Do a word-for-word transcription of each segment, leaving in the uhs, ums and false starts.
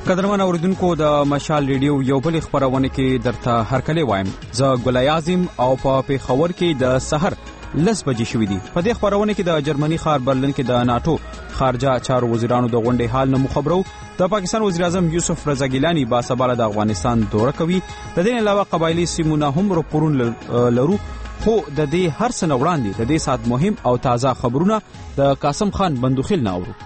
قدرمن اوریدونکو د مشال ریډیو یو بل خبرونه کې درته هرکلی وایم. زه ګلای اعظم او په پیښور کې د سحر لس بجې شوې دي. په دې خبرونه کې د جرمني ښار برلین کې د ناتو خارجه چارو وزیرانو د غونډې حال نه مخبرو. د پاکستان وزیر اعظم یوسف رضا ګیلانی با سباله د افغانستان دوره کوي. د دې علاوه قبایلی سیمونه هم راپورون لرو، خو د دې هر څه وړاندې د دې سات مهم او تازه خبرونه د قاسم خان بندوخیل نه اورو.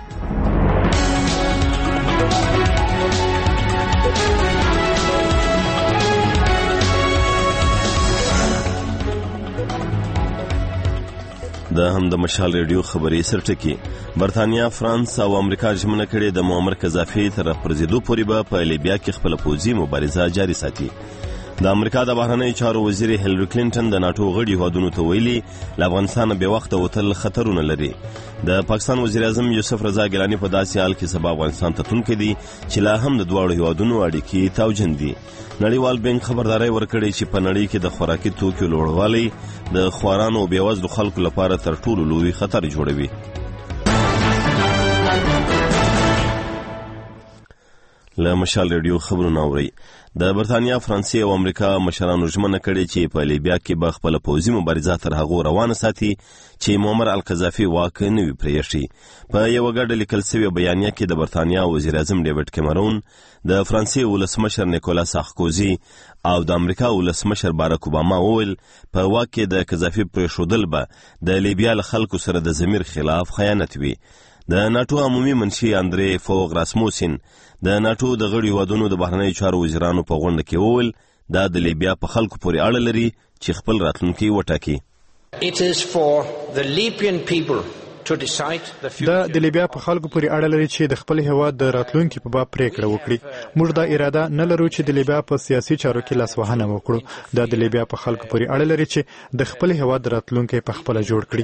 د هم د مشال ریډیو خبري سرټکی برتانیا، فرانس او امریکا ژمنه کړې د معمر قذافي تر پرزیدو پورې به په لیبیا کې خپل پوځي مبارزه جاري ساتي. د امریکا د بهرنیو چارو وزیر هیلری کلینټن د ناتو غړي هیوادونو ته ویلي له افغانستان به وخت وتل خطرونه لري. د پاکستان وزیر اعظم یوسف رضا ګیلانی په داسې حال کې سبا افغانستان ته تون کړي چې لا هم د دواړو هیوادونو اړیکې تاوجن دي. نړیوال بانک خبرداري ورکړي چې په نړۍ کې د خوراکي توکو لوړوالی د خوارانو او بیوزلو خلکو لپاره تر ټولو لوی خطر جوړوي. له مشال ریډیو خبرونه اوري. د برتانیا، فرانسې او امریکا مشرانو ژمنه کړې چې په لیبیا کې به خپل پوځي مبارزه تر هغه روانه ساتي چې معمر القذافي واک نه وي پرېښی. په یو ګډه لیکل شوی بیانیه کې د برتانیا وزیر اعظم ډیوډ کیمرون، د فرانسې ولسمشر نیکولا سارکوزي او د امریکا ولسمشر باراک اوباما وویل په واک کې د قذافي پرېښودل به د لیبیا له خلکو سره د ضمیر خلاف خیانت وي. د ناتو عمومي منشي اندرې فوغ راسموسین د ناتو د غړي هیوادونو د بهرنیو چارو وزیرانو په غونډه کې وویل دا د لیبیا په خلکو پورې اړه لري چې خپل راتلونکی وټاکي. دا د لیبیا په خلکو پورې اړه لري چې د خپل هیواد د راتلونکي په باب پریکړه وکړي. موږ دا اراده نه لرو چې د لیبیا په سیاسي چارو کې لاسوهنه وکړو. دا د لیبیا په خلکو پورې اړه لري چې د خپل هیواد راتلونکی په خپل جوړ کړي.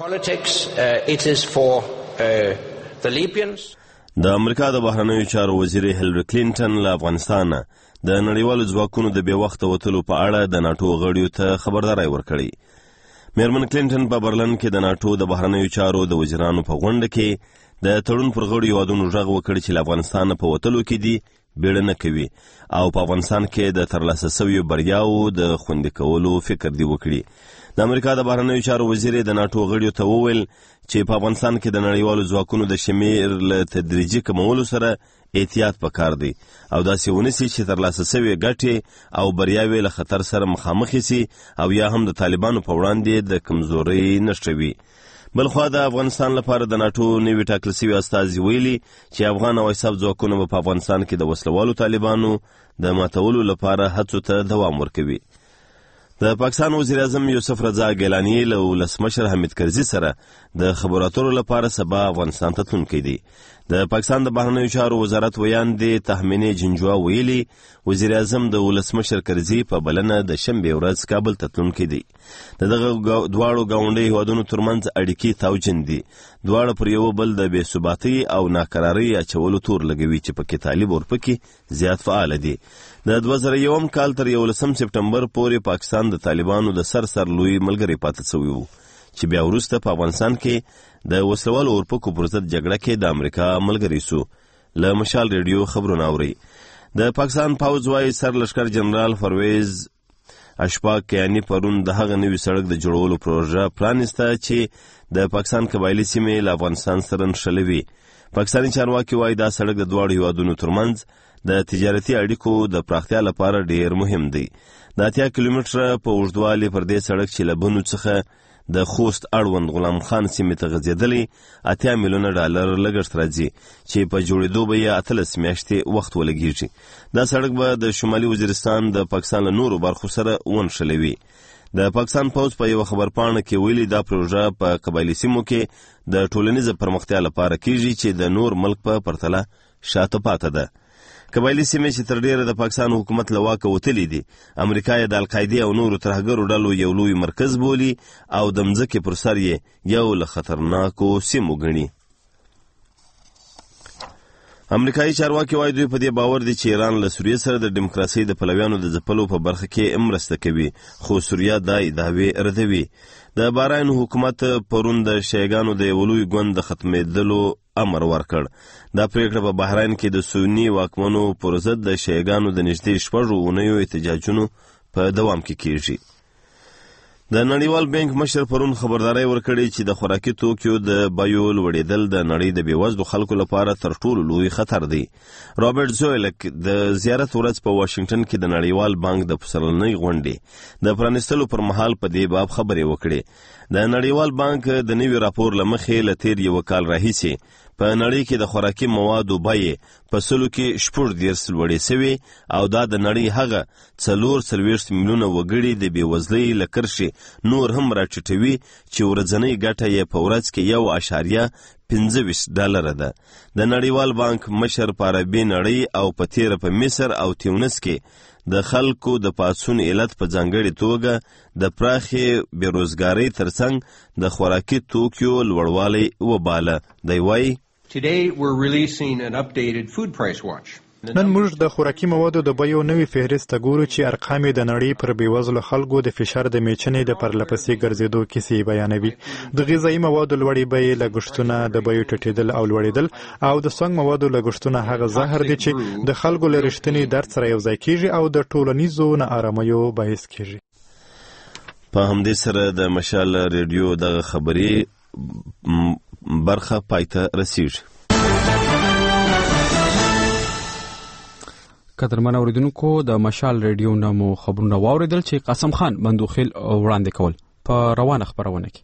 د امریکا د بهرنیو چارو وزیر هیلری کلینټن له افغانستان د نړیوالو ځواکونو د بې وخته وتلو په اړه د ناتو غړیو ته خبرداری ورکړی. میرمن کلینټن په برلین کې د ناتو د بهرنیو چارو د وزیرانو په غونډه کې د تړون پر غړیو هیوادونو غږ وکړ چې له افغانستان په وتلو کې دي بیړه نه کوي او په افغانستان کې د ترلاسه شویو بریاوو د خوندي کولو فکر دی وکړي. د امریکا د بهرنیو چارو وزیر د ناتو غړیو ته وویل چې په افغانستان کې د نړیوالو ځواکونو د شمیر له تدریجي کمولو سره احتیاط پکار دی او داسې ونیسي چې ترلاسه شوې ګټې او بریاوې له خطر سره مخامخ شي او یا هم د طالبانو په وړاندې د کمزورۍ نښه وي. بلخوا د افغانستان لپاره د ناتو نوي ټاکل شوي استازي ویلي چې افغان او حساب ځواکونه به په افغانستان کې د وسلوالو طالبانو د ماتولو لپاره هڅو ته دوام ورکوي. د پاکستان وزیر اعظم یوسف رضا ګیلانی له ولسمشر حمید کرزي سره د خبرو اترو لپاره سبا افغانستان ته تلونکی دی. د پاکستان د بهرنیو چارو وزارت ویاندې تهمینې جنجوا ویلي وزیر اعظم د ولسمشر کرزي په بلنه د شنبې ورځ کابل ته تلونکی دی. د دغه دواړو ګاونډي هیوادونو ترمنځ اړیکې توجن دي. دواړه پر یو بل د بې ثباتۍ او ناقرارۍ اچولو تور لګوي چې پکې طالب اورپکي زیات فعال دي. د دوه زره یوم کال تر یولسم سپټمبر پورې پاکستان د طالبانو د سر سر لوی ملګری پاتې شوی و چې بیا وروسته په افغانستان کې د وسلوالو اورپکو پر ضد جګړه کې د امریکا ملګری سو. له مشال ریډیو خبرونه اوري. د پاکستان پوځ وايي سر لشکر جنرال پرویز اشفاق کیانی پرون د هغه نوي سړک د جوړولو پروژه پرانیسته چې د پاکستان قبایلی سیمې له افغانستان سره نښلوي. پاکستاني چارواکي وايي دا سړک د دواړو هیوادونو ترمنځ د تجارتي اړیکو د پراختیا لپاره ډیر مهم دی. د اتیا کیلومتره په اوږدوالي پر دې سړک چې له بنو څخه د خوست اړوند غلام خان سیمې ته غځېدلی اتیا میلیونه ډالر لګښت راځي چې په جوړېدو به یې اتلس میاشتې وخت ولګېږي. دا سړک به د شمالي وزیرستان د پاکستان له نورو برخو سره ونښلوي. د پاکستان پوځ په یو خبرپاڼه کې ویلي دا پروژه په قبایلي سیمو کې د ټولنیز پرمختیا لپاره کیږي چې د نور ملک په پرتله شاته پاته ده. قبایلی سیمې چې تر ډیره د پاکستان حکومت له واکه وتلي دي، امریکا یې د القاعدې او نورو ترهګرو ډلو یو لوی مرکز بولي او د مځکې پر سر یې یو له خطرناکو سیمو ګڼي. امریکایي چارواکي وايي دوی په دې باور دي چې ایران له سوریې سره د دیموکراسۍ د پلویانو د ځپلو په برخه کې مرسته کوي، خو سوریه دا ادعاوې ردوي. د بحرین حکومت پرون د شیعاګانو د یو لوی ګوند د ختمېدلو امر ورکړ. دا پریکړه په بحرین کې د سنی واکمنو پر ضد د شیعاګانو د نږدې شپږو اونیو احتجاجونو په دوام کې کیږي. د نړیوال بانک مشر پرون خبرداري ورکړې چې د خوراکي توکیو د بیو لوړېدل د نړۍ د بېوزلو خلکو لپاره تر ټولو لوی خطر دی. رابرټ زویلک د زیارت ورځ په واشنگټن کې د نړیوال بانک د پسرلنۍ غونډې د پرانیستلو پر مهال په دې باب خبرې وکړې. د نړیوال بانک د نوي راپور له مخې له تیر یو کال راهیسې په نړۍ کې د خوراکي موادو بیې په سلو کې شپږ دېرش لوړې سوي او دا د نړۍ هغه څلور څلوېښت میلیونه وګړي د بېوزلۍ له کرښې نور هم راټیټوي چې ورځنۍ ګټه یې په ورځ کې یو اشاریه پنځه ویشت ډالره ده. د نړیوال بانک مشر په عربي نړۍ او په تیره په مصر او تیونس کې د خلکو د پاڅون علت په ځانګړې توګه د پراخې بېروزګارۍ ترڅنګ د خوراکي توکیو لوړوالی وباله. دی وایي Today we're releasing an updated food price watch. نن موږ د خوراکي موادو د بیو نوې فهرست ګورو چې ارقام د نړۍ پر بېوزلو خلکو د فشار د میچنې د پرلپسې ګرځېدو کیسې بیانوي. د غذایي موادو لوړې بیې، لګښتونه، د بیو ټیټېدل او لوړېدل او د سونګ موادو لګښتونه هغه زهر دي چې د خلکو له رښتیني درد سره یوځای کیږي او د ټولنیزو ناارامیو باعث کیږي. په همدې سره د مشال ریډیو دغه خبري برخه پایته رسیږي. قدرمن اوریدونکو، د مشال ریډیو نه مو خبرونه واوریدل چې قاسم خان بندوخیل وړاندې کول په روانه خبرونه کې.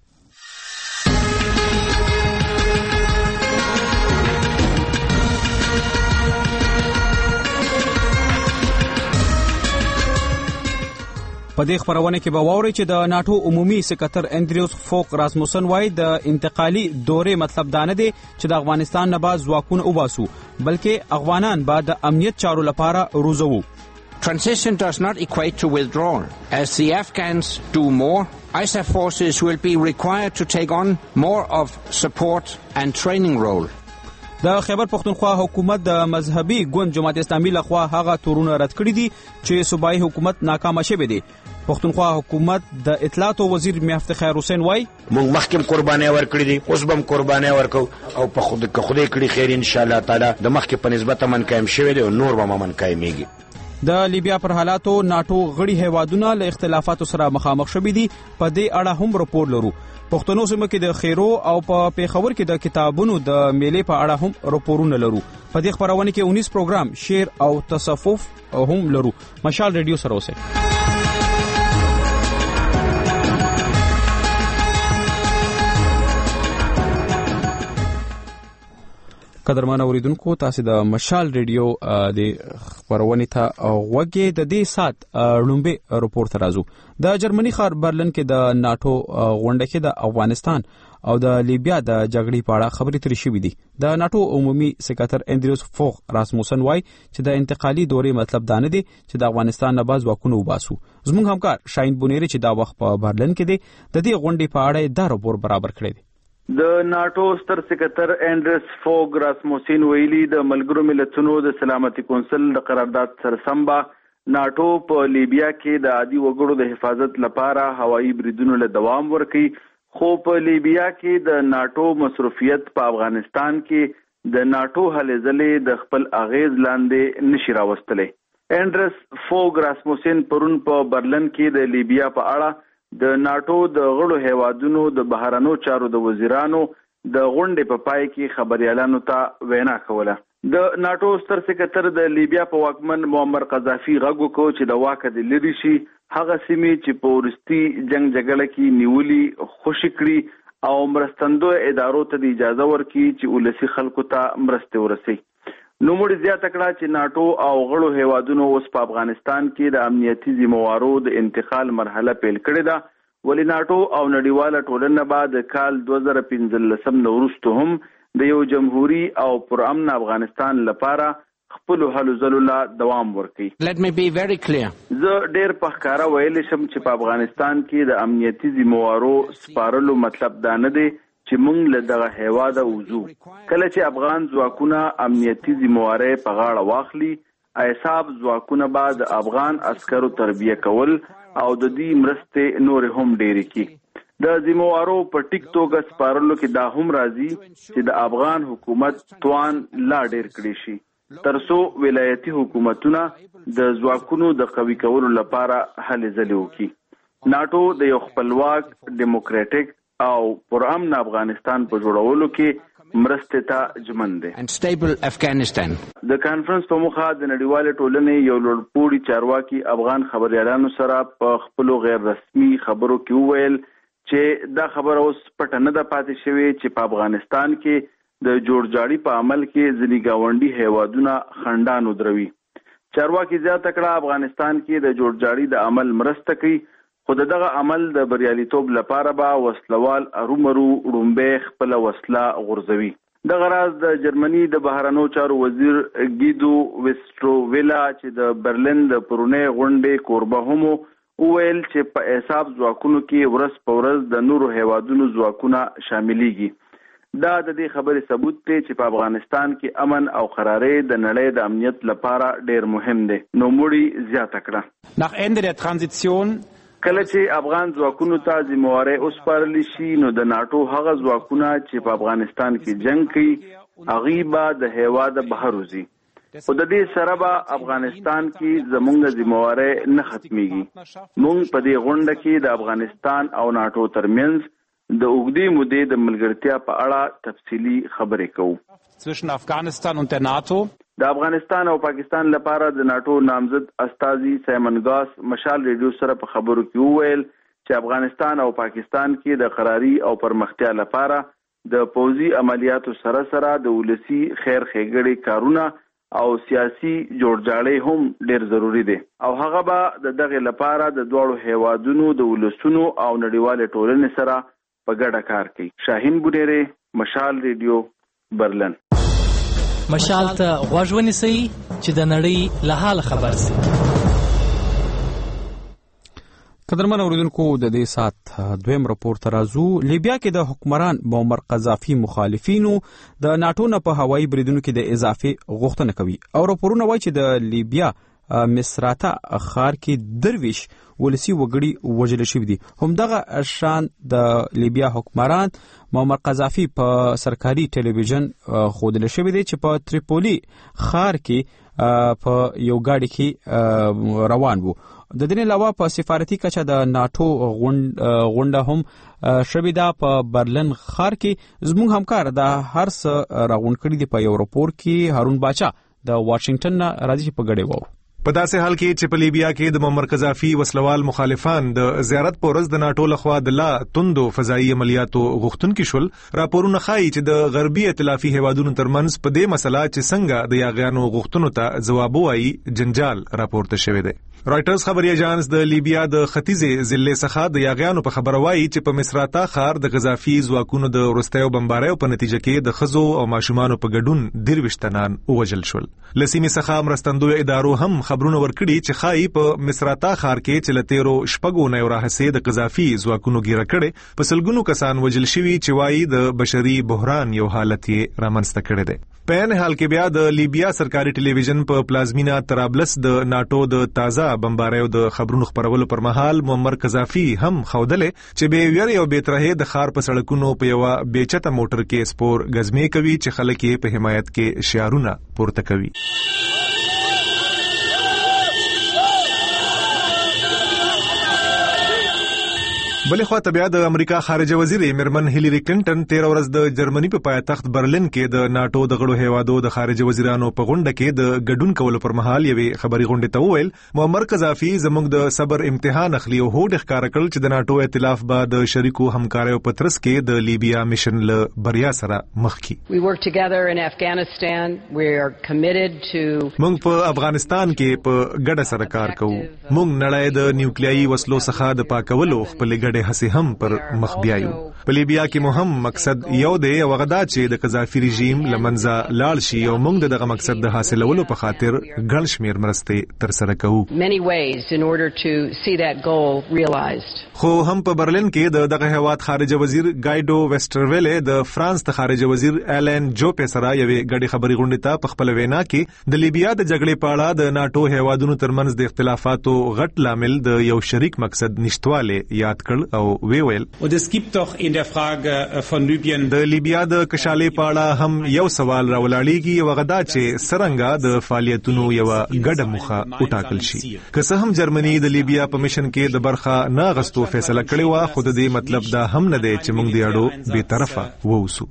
په دې خبرونه کې به واوري چې د ناتو عمومي سکرټر اندریوس فوک راسموسن وايي د انتقالي دورې مطلب دا نه دی چې د افغانستان نه باز ځواکونه وباسو، بلکې افغانان به د امنیت چارو لپاره روزو. Transition does not equate to withdrawal. As the Afghans do more, I S A F forces will be required to take on more of support and training role. د خیبر پختونخوا حکومت د مذهبي ګوند جماعت اسلامي لخوا هغه تورونه رد کړی دي چې صوبایي حکومت ناکام شوی دی. پختونخوا حکومت د اطلاعات او وزیر میافت خیر حسین وای موږ مخکم قرباني ورکړي دي، اوس به قرباني ورکو او په خود که خدای کړي خیر ان شاء الله تعالی د مخکې په نسبت من قائم شوی دی او نور به من قائميږي. د لیبیا پر حالاتو ناتو غړي هیوادونه له اختلافاتو سره مخامخ شوي دي. په دې اړه هم راپور لرو. پښتنو سیمه کې د خیرو او په پیښور کې د کتابونو د میلې په اړه هم راپورونه لرو. په دې خبرونه کې اونیس پروګرام شعر او تصوف هم لرو. مشال ریډیو سره اوسئ. قدرمن اوریدونکو، تاسو د مشال ریډیو د خبرونه ته غوږی د دې سات لومبه راپور ته راځو. د جرمني ښار برلن کې د ناتو غونډه کې د افغانستان او د لیبیا د جګړې په اړه خبرې ترې شوې دي. د ناتو عمومي سکرټر اندریوس فوک راسموسن وايي چې د انتقالي دورې مطلب دا نه دی چې د افغانستان نه باز واکونه وباسو. زموږ همکار شاهین بونیری چې دا وخت په برلن کې دی د دې غونډې په اړه دا راپور برابر کړی دی. د ناتو ستر سکرټر اندریوس فوک راسموسن ویلي د ملګرو ملتونو د سلامتي کونسل د قرارداد سرسمبا ناتو په لیبیا کې د عادي وګړو د حفاظت لپاره هوایي بریدونو له دوام ورکړي، خو په لیبیا کې د ناتو مصروفیت په افغانستان کې د ناتو هلې ځلې د خپل اغیز لاندې نشي راوستلی. اندریوس فوک راسموسن پرون په برلن کې د لیبیا په اړه د ناتو د غړو هیوادونو د بهرنیو چارو د وزیرانو د غونډې په پای کې خبريالانو ته وینا کوله. د ناتو ستر سکرټر د لیبیا په واکمن معمر قذافي غږ وکړ چې د واک د لری شي هغه سیمې چې په ورستي جنگ جګړه کې نیولي خوشی کړي او مرستندو ادارو ته اجازه ورکړي چې ولسی خلکو ته مرسته ورسي. نو موږ زیاته کړه چې ناتو او غړو هیوادونو اوس په افغانستان کې د امنیتي ذمہوارو د انتقال مرحله پیل کړې ده، ولی ناتو او نړیواله ټولنه بعد کال دوه زره پنځلسم نو وروسته هم د یو جمهوریت او پرامن افغانستان لپاره خپل هلو ځلو لا دوام ورکړي. Let me be very clear. زه ډېر په ښکاره ویلی شم چې په افغانستان کې د امنیتي ذمہوارو سپارلو مطلب دا نه دی چې موږ له دغه هیواده وځو. کله چې افغان ځواکونه امنیتي ذمہواري په غاړه واخلي، ایساب ځواکونه بعد افغان عسکرو تربیه کول او د دې مرستې نور هم ډېرې کی. د ذمہوارو په ټیک توګه سپارلو کې دا هم راځي چې د افغان حکومت توان لا ډیر کړی شي ترڅو ولایتي حکومتونه د ځواکونو د قوي کولو لپاره هلې ځلې وکړي. ناټو د یو خپلواک ډیموکراټیک او پرامن افغانستان په جوړولو کې مرسته ته ژمن دی. And stable Afghanistan. د کانفرنس په مخه د نړیوال ټولنې یو لوړپوړي چارواکي افغان خبريالانو سره په خپل غیر رسمي خبرو کې وویل چې دا خبره اوس پټه نه ده پاتې شوې چې په افغانستان کې د جوړجاړي په عمل کې ځینې گاونډي هیوادونه خندان ودروي. چارواکي زیاته کړه افغانستان کې د جوړجاړي د عمل مرسته کوي خو دغه عمل د بریالیتوب لپاره به وسلوال ارومرو رومبه خپل وسله غورځوي. دغه راز د جرمني د بهرنیو چارو وزیر ګیدو ویستروویلا چې د برلین د پرونی غونډې کوربه هم وویل چې په حساب ځواکونو کې ورځ په ورځ د نورو هیوادونو ځواکونه شاملېږي. دا د دې خبرې ثبوت دی چې په افغانستان کې امن او قراري د نړۍ د امنیت لپاره ډیر مهم دی. نو موړي زیاته کړه. nach Ende der Transition کله چې افغان ځواکونو ته ذمہواري اوسپارل شي نو د ناټو هغه ځواکونه چې په افغانستان کې جنگ کوي هغه به د هیواد بهر وځي. خو د دې سره به افغانستان کې زموږ ذمہواري نه ختميږي. موږ په دې غونډه کې د افغانستان او ناټو ترمنځ د اوږدې مودې د ملګرتیا په اړه تفصیلی خبرې کوو. zwischen Afghanistan und der NATO. د افغانستان او پاکستان لپاره د ناټو نامزد استازي سایمن ګاس مشال ریډیو سره په خبرو کې وویل چې افغانستان او پاکستان کې د قراري او پرمختیا لپاره د پوځي عملیاتو سره سره د ولسی خیر ښېګړې کارونه او سیاسي جوړجاړی هم ډیر ضروری دی او هغه به د دغه لپاره د دوړو هیوادونو د ولسونو او نړیوال ټولنې سره په ګډه کار کوي. شاهین بونیری، مشال ریډیو، برلن. مشال ته غوږ ونیسئ چې د نړۍ له حاله خبر سئ. قدرمن اوریدونکو د دې سات دویم راپور ته راځو. لیبیا کې د حکمران معمر قذافي مخالفینو د ناټو نه په هوایي بریدونو کې د اضافه غوښتنه کوي او راپورونه وایي چې د لیبیا مصراتا خار کې درویش ولسی وګړي وژل شوی دي. همدغه شان د لیبیا حکمران معمر قذافي په سرکاري ټلویزیون خودل شوی دی چې په تریپولی خار کې په یو گاډي کې روان وو. د دې علاوه په سفارتي کچه د ناټو غونډه هم شوی ده. په برلن خار کې زموږ همکار د هر څه راغون کړي دي. په یو راپور کې هارون باچا د واشنگټن نه راځي په ګډه وو. په داسې حال کې چې په لیبیا کې د معمر قذافي وسلوال مخالفان د زیارت په ورځ د ناټو لخوا د لا توندو فضایي عملیاتو غوښتونکي شول. راپورونه ښایي چې د غربي ائتلافي هیوادونو ترمنځ په دې مسله چې څنګه د یاغیانو غوښتنو ته ځواب وایي جنجال راپورته شوی دی. رائټرز خبري اژانس د لیبیا د ختیځې ضلع څخه د یاغیانو په خبره وایي چې په مصراتا خار د غذافي ځواکونو د وروستیو بمباریو په نتیجه کې د ښځو او ماشومانو په ګډون درویشت تنان ووژل شول. له سیمې څخه مرستندویه ادارو هم خبرونه ورکړي چې ښایي په مصراتا خار کې چې له تیرو شپږو نه راهیسې د غذافي ځواکونو ګیره کړي په سلګونو کسان وژل شوي چې وایي د بشري بحران یو حالت یې رامنځته کړی دی. په عین حال کې بیا د لیبیا سرکاري ټلویزیون په پلازمینا طرابلس د ناټو د تازه بمباریو د خبرونو خبرولو پر مهال معمر قذافي هم خودلې چې به ویری او بیترهه د خار په سړکونو په یو بیچته موټر کې سپور غزمې کوي چې خلک یې په حمایت کې شعارونه پورته کوي. بلې خواته بیا د امریکا خارجه وزیر میرمن هیلری کلینټن تیر ورځ د جرمني په پایتخت برلین کې د ناټو د غړو هیوادو د خارجه وزیرانو په غونډه کې د ګډون کولو پر مهال یوې خبري غونډې ته وویل معمر قذافي زموږ د صبر امتحان اخلي او هوډ ښکار کړل چې د ناټو ائتلاف به د شریکو همکاریو په ترڅ کې د لیبیا میشن له بریا سره مخ کړي. موږ په افغانستان کې په ګډه سره کار کوو. موږ نړۍ د نیوکلیایي وسلو څخه د پاکولو خپل ګډه هڅې هم پر مخ بیایو. په لیبیا کې مهم مقصد یو دی او هغه دا چې د قذافي رژیم له منځه لاړ شي او موږ دغه مقصد د حاصلولو په خاطر ګڼ شمېر مرستې ترسره کوو. خو هم په برلین کې د دغه هیواد خارجه وزیر ګایډو ویسټرویلې د فرانس د خارجه وزیر ایلن جوپې سره یوې ګډې خبري غونډې ته په خپل وینا کې د لیبیا د جګړې په اړه د ناټو هیوادونو ترمنځ د اختلافاتو غټ لامل د یو شریک مقصد نشټواله یاد کړ کړ او وی ویل د لیبیا د کشالې په اړه هم یو سوال راولاړیږي او غدا چې سرنګا د فعالیتونو یو ګډه مخه وټاکل شي. که څه هم جرمني د لیبیا په میشن کې د برخه نه غستو فیصله کړې و، خو د دې مطلب دا هم نه دی چې موږ د اړو بے طرفه ووسو.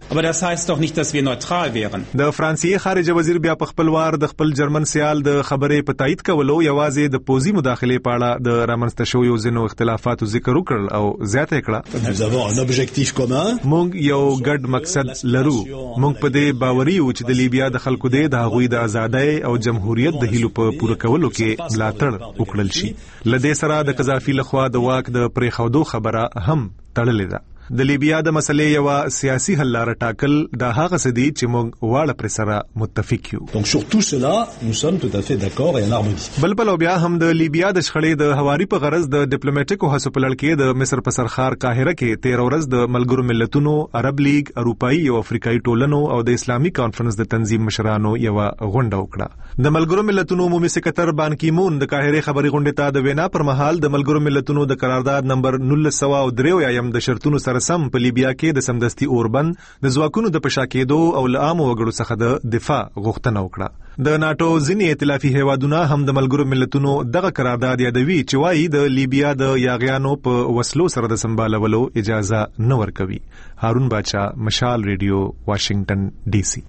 د فرانسې خارجه وزیر بیا په خپل وار د خپل جرمن سیال د خبرې په تایید کولو یوازې د پوزي مداخله په اړه د رامنځته شویو ځینو اختلافاتو ذکر وکړ او زیاته کړه موږ یو ګډ مقصد لرو. موږ په دې باوري یو چې د لیبیا د خلکو د هغوی د ازادۍ او جمهوریت د هیلو په پوره کولو کې ملاتړ وکړل شي. لدې سره د قذافي لخوا د واک د پریښودو خبره هم تړلې ده. د لیبیا د مسلې یو سیاسي حل لاره ټاکل د هغه څه دي چې موږ واړه پر سره متفق یو. Donc sur tout cela nous sommes tout à fait d'accord et en harmonie. بل بل بیا هم د لیبیا د شخړې د هواري په غرض د ډیپلوماټیکو هڅو په لړ کې د مصر په سرخار قاهره کې تیرا ورځ د ملګرو ملتونو، عرب لیگ، اروپایي او افریقایي ټولنو او د اسلامي کانفرنس د تنظیم مشرانو یو غونډه وکړه. د ملګرو ملتونو عمومي سکرټر بان کی مون د قاهره خبري غونډې ته د وینا پر مهال د ملګرو ملتونو د قرارداد نمبر نولس سوه درې اویا د شرطونو سره سم په لیبیا کې د سمدستي اوربند د ځواکونو د پشا کېدو او له عامو وګړو څخه د دفاع غوښتنه وکړه. د ناتو ځینې ائتلافي هیوادونه هم د ملګرو ملتونو دغه قرارداد یادوي چې وايي د لیبیا د یاغیانو په وسلو سره د سمبالولو اجازه نه ورکوي. هارون باچا، مشال ریډیو، واشنگټن ډي سي.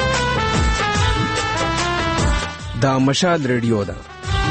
دا مشال ریډیو ده.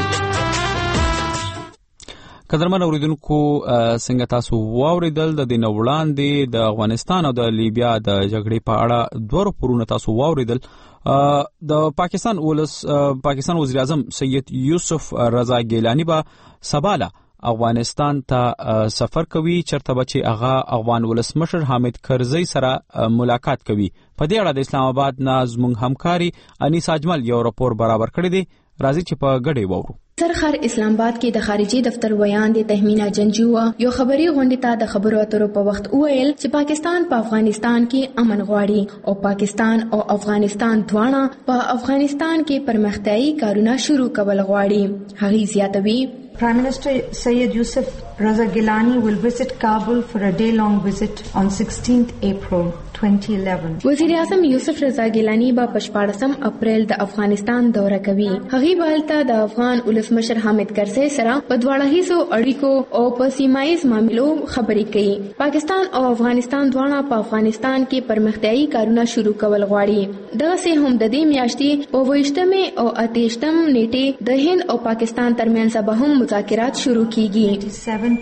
قدرمن اوریدونکو، څنګه تاسو واوریدل د دین وړاندې د افغانستان او د لیبیا د جګړې په اړه دوه راپورونه تاسو واوریدل. د پاکستان ولس پاکستان وزیر اعظم سید یوسف رضا ګیلانی با سباله افغانستان ته سفر کوي، چرته به چې هغه افغان ولسمشر حامد کرزی سره ملاقات کوي. په دې اړه د اسلام آباد نه زموږ همکاري انیس اجمل یو راپور برابر کړی دی. راځي چې په ګډه وورو. سرخر اسلام آباد کې د خارجي دفتر ویان د تهمینا جنجوه یو خبري غونډه ته د خبرو اترو په وخت وویل چې پاکستان په افغانستان کې امن غواړي او پاکستان او افغانستان دواړه په افغانستان کې پرمختیايي کارونه شروع کول غواړي. هغه زیاتوي Prime Minister Syed Yusuf Raza Gilani will visit Kabul for a day-long visit on sixteenth April twenty eleven. وزیر اعظم یوسف رضا ګیلانی به په شپاړسم اپریل د افغانستان دوره کوي. هغه به هلته د افغان ولسمشر حامد کرزی سره په دواړه هیڅو اړیکو او په سیمایي معاملو خبرې کوي. پاکستان او افغانستان دواړه په افغانستان کې پرمختیايي کارونه شروع کول غواړي. دغه سه هم د دې میاشتې په ویشتمه او اتهشتم نیټه د هند او پاکستان ترمنځ به هم مذاکرات شروع کیږي.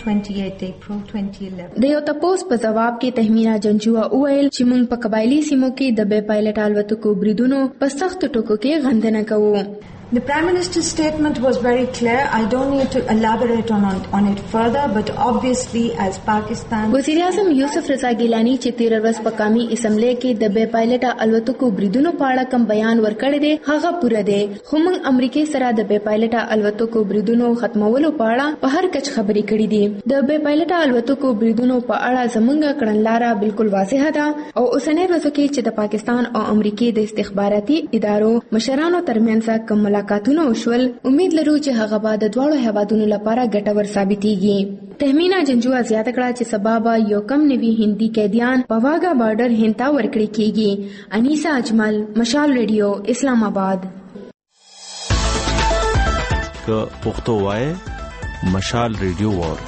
د یو تپوس په جواب کې تهمینا جنجوه وویل چې موږ په قبایلی سیمو کې د بې پایلټ الوتکو بریدونو په سخت ټکو کې غندنه کوو. The Prime Minister's statement was very clear. I don't need to elaborate on, on, on it further, but obviously as Pakistan... وزیر اعظم یوسف رضا ګیلانی چې تیر ورځ په قومي اسمبلی کې د بې پایلټ الوتکو بریدونو په اړه کوم بیان ورکړی دی هغه پوره دی، خو موږ امریکای سره د بې پایلټ الوتکو بریدونو ختمولو په اړه په هر کچ خبرې کړې دي. د بې پایلټ الوتکو بریدونو په اړه زموږ کړنلاره بالکل واضحه ده او اوسنۍ ورځو کې چې د پاکستان او امریکای د استخباراتي ادارو مشرانو ترمنځ کوم ملاقاتونه وشول، امید لرو چې هغه به د دواړو هیوادونو لپاره ګټور ثابتېږي. تهمینا جنجوه زیاته کړه چې سبا به یو کم نوي هندي قیدیان په واګا بارډر هند ته ورکړل کیږي. انیسا اجمل، مشال ریډیو، اسلام آباد. که پښتو وای مشال ریډیو وور.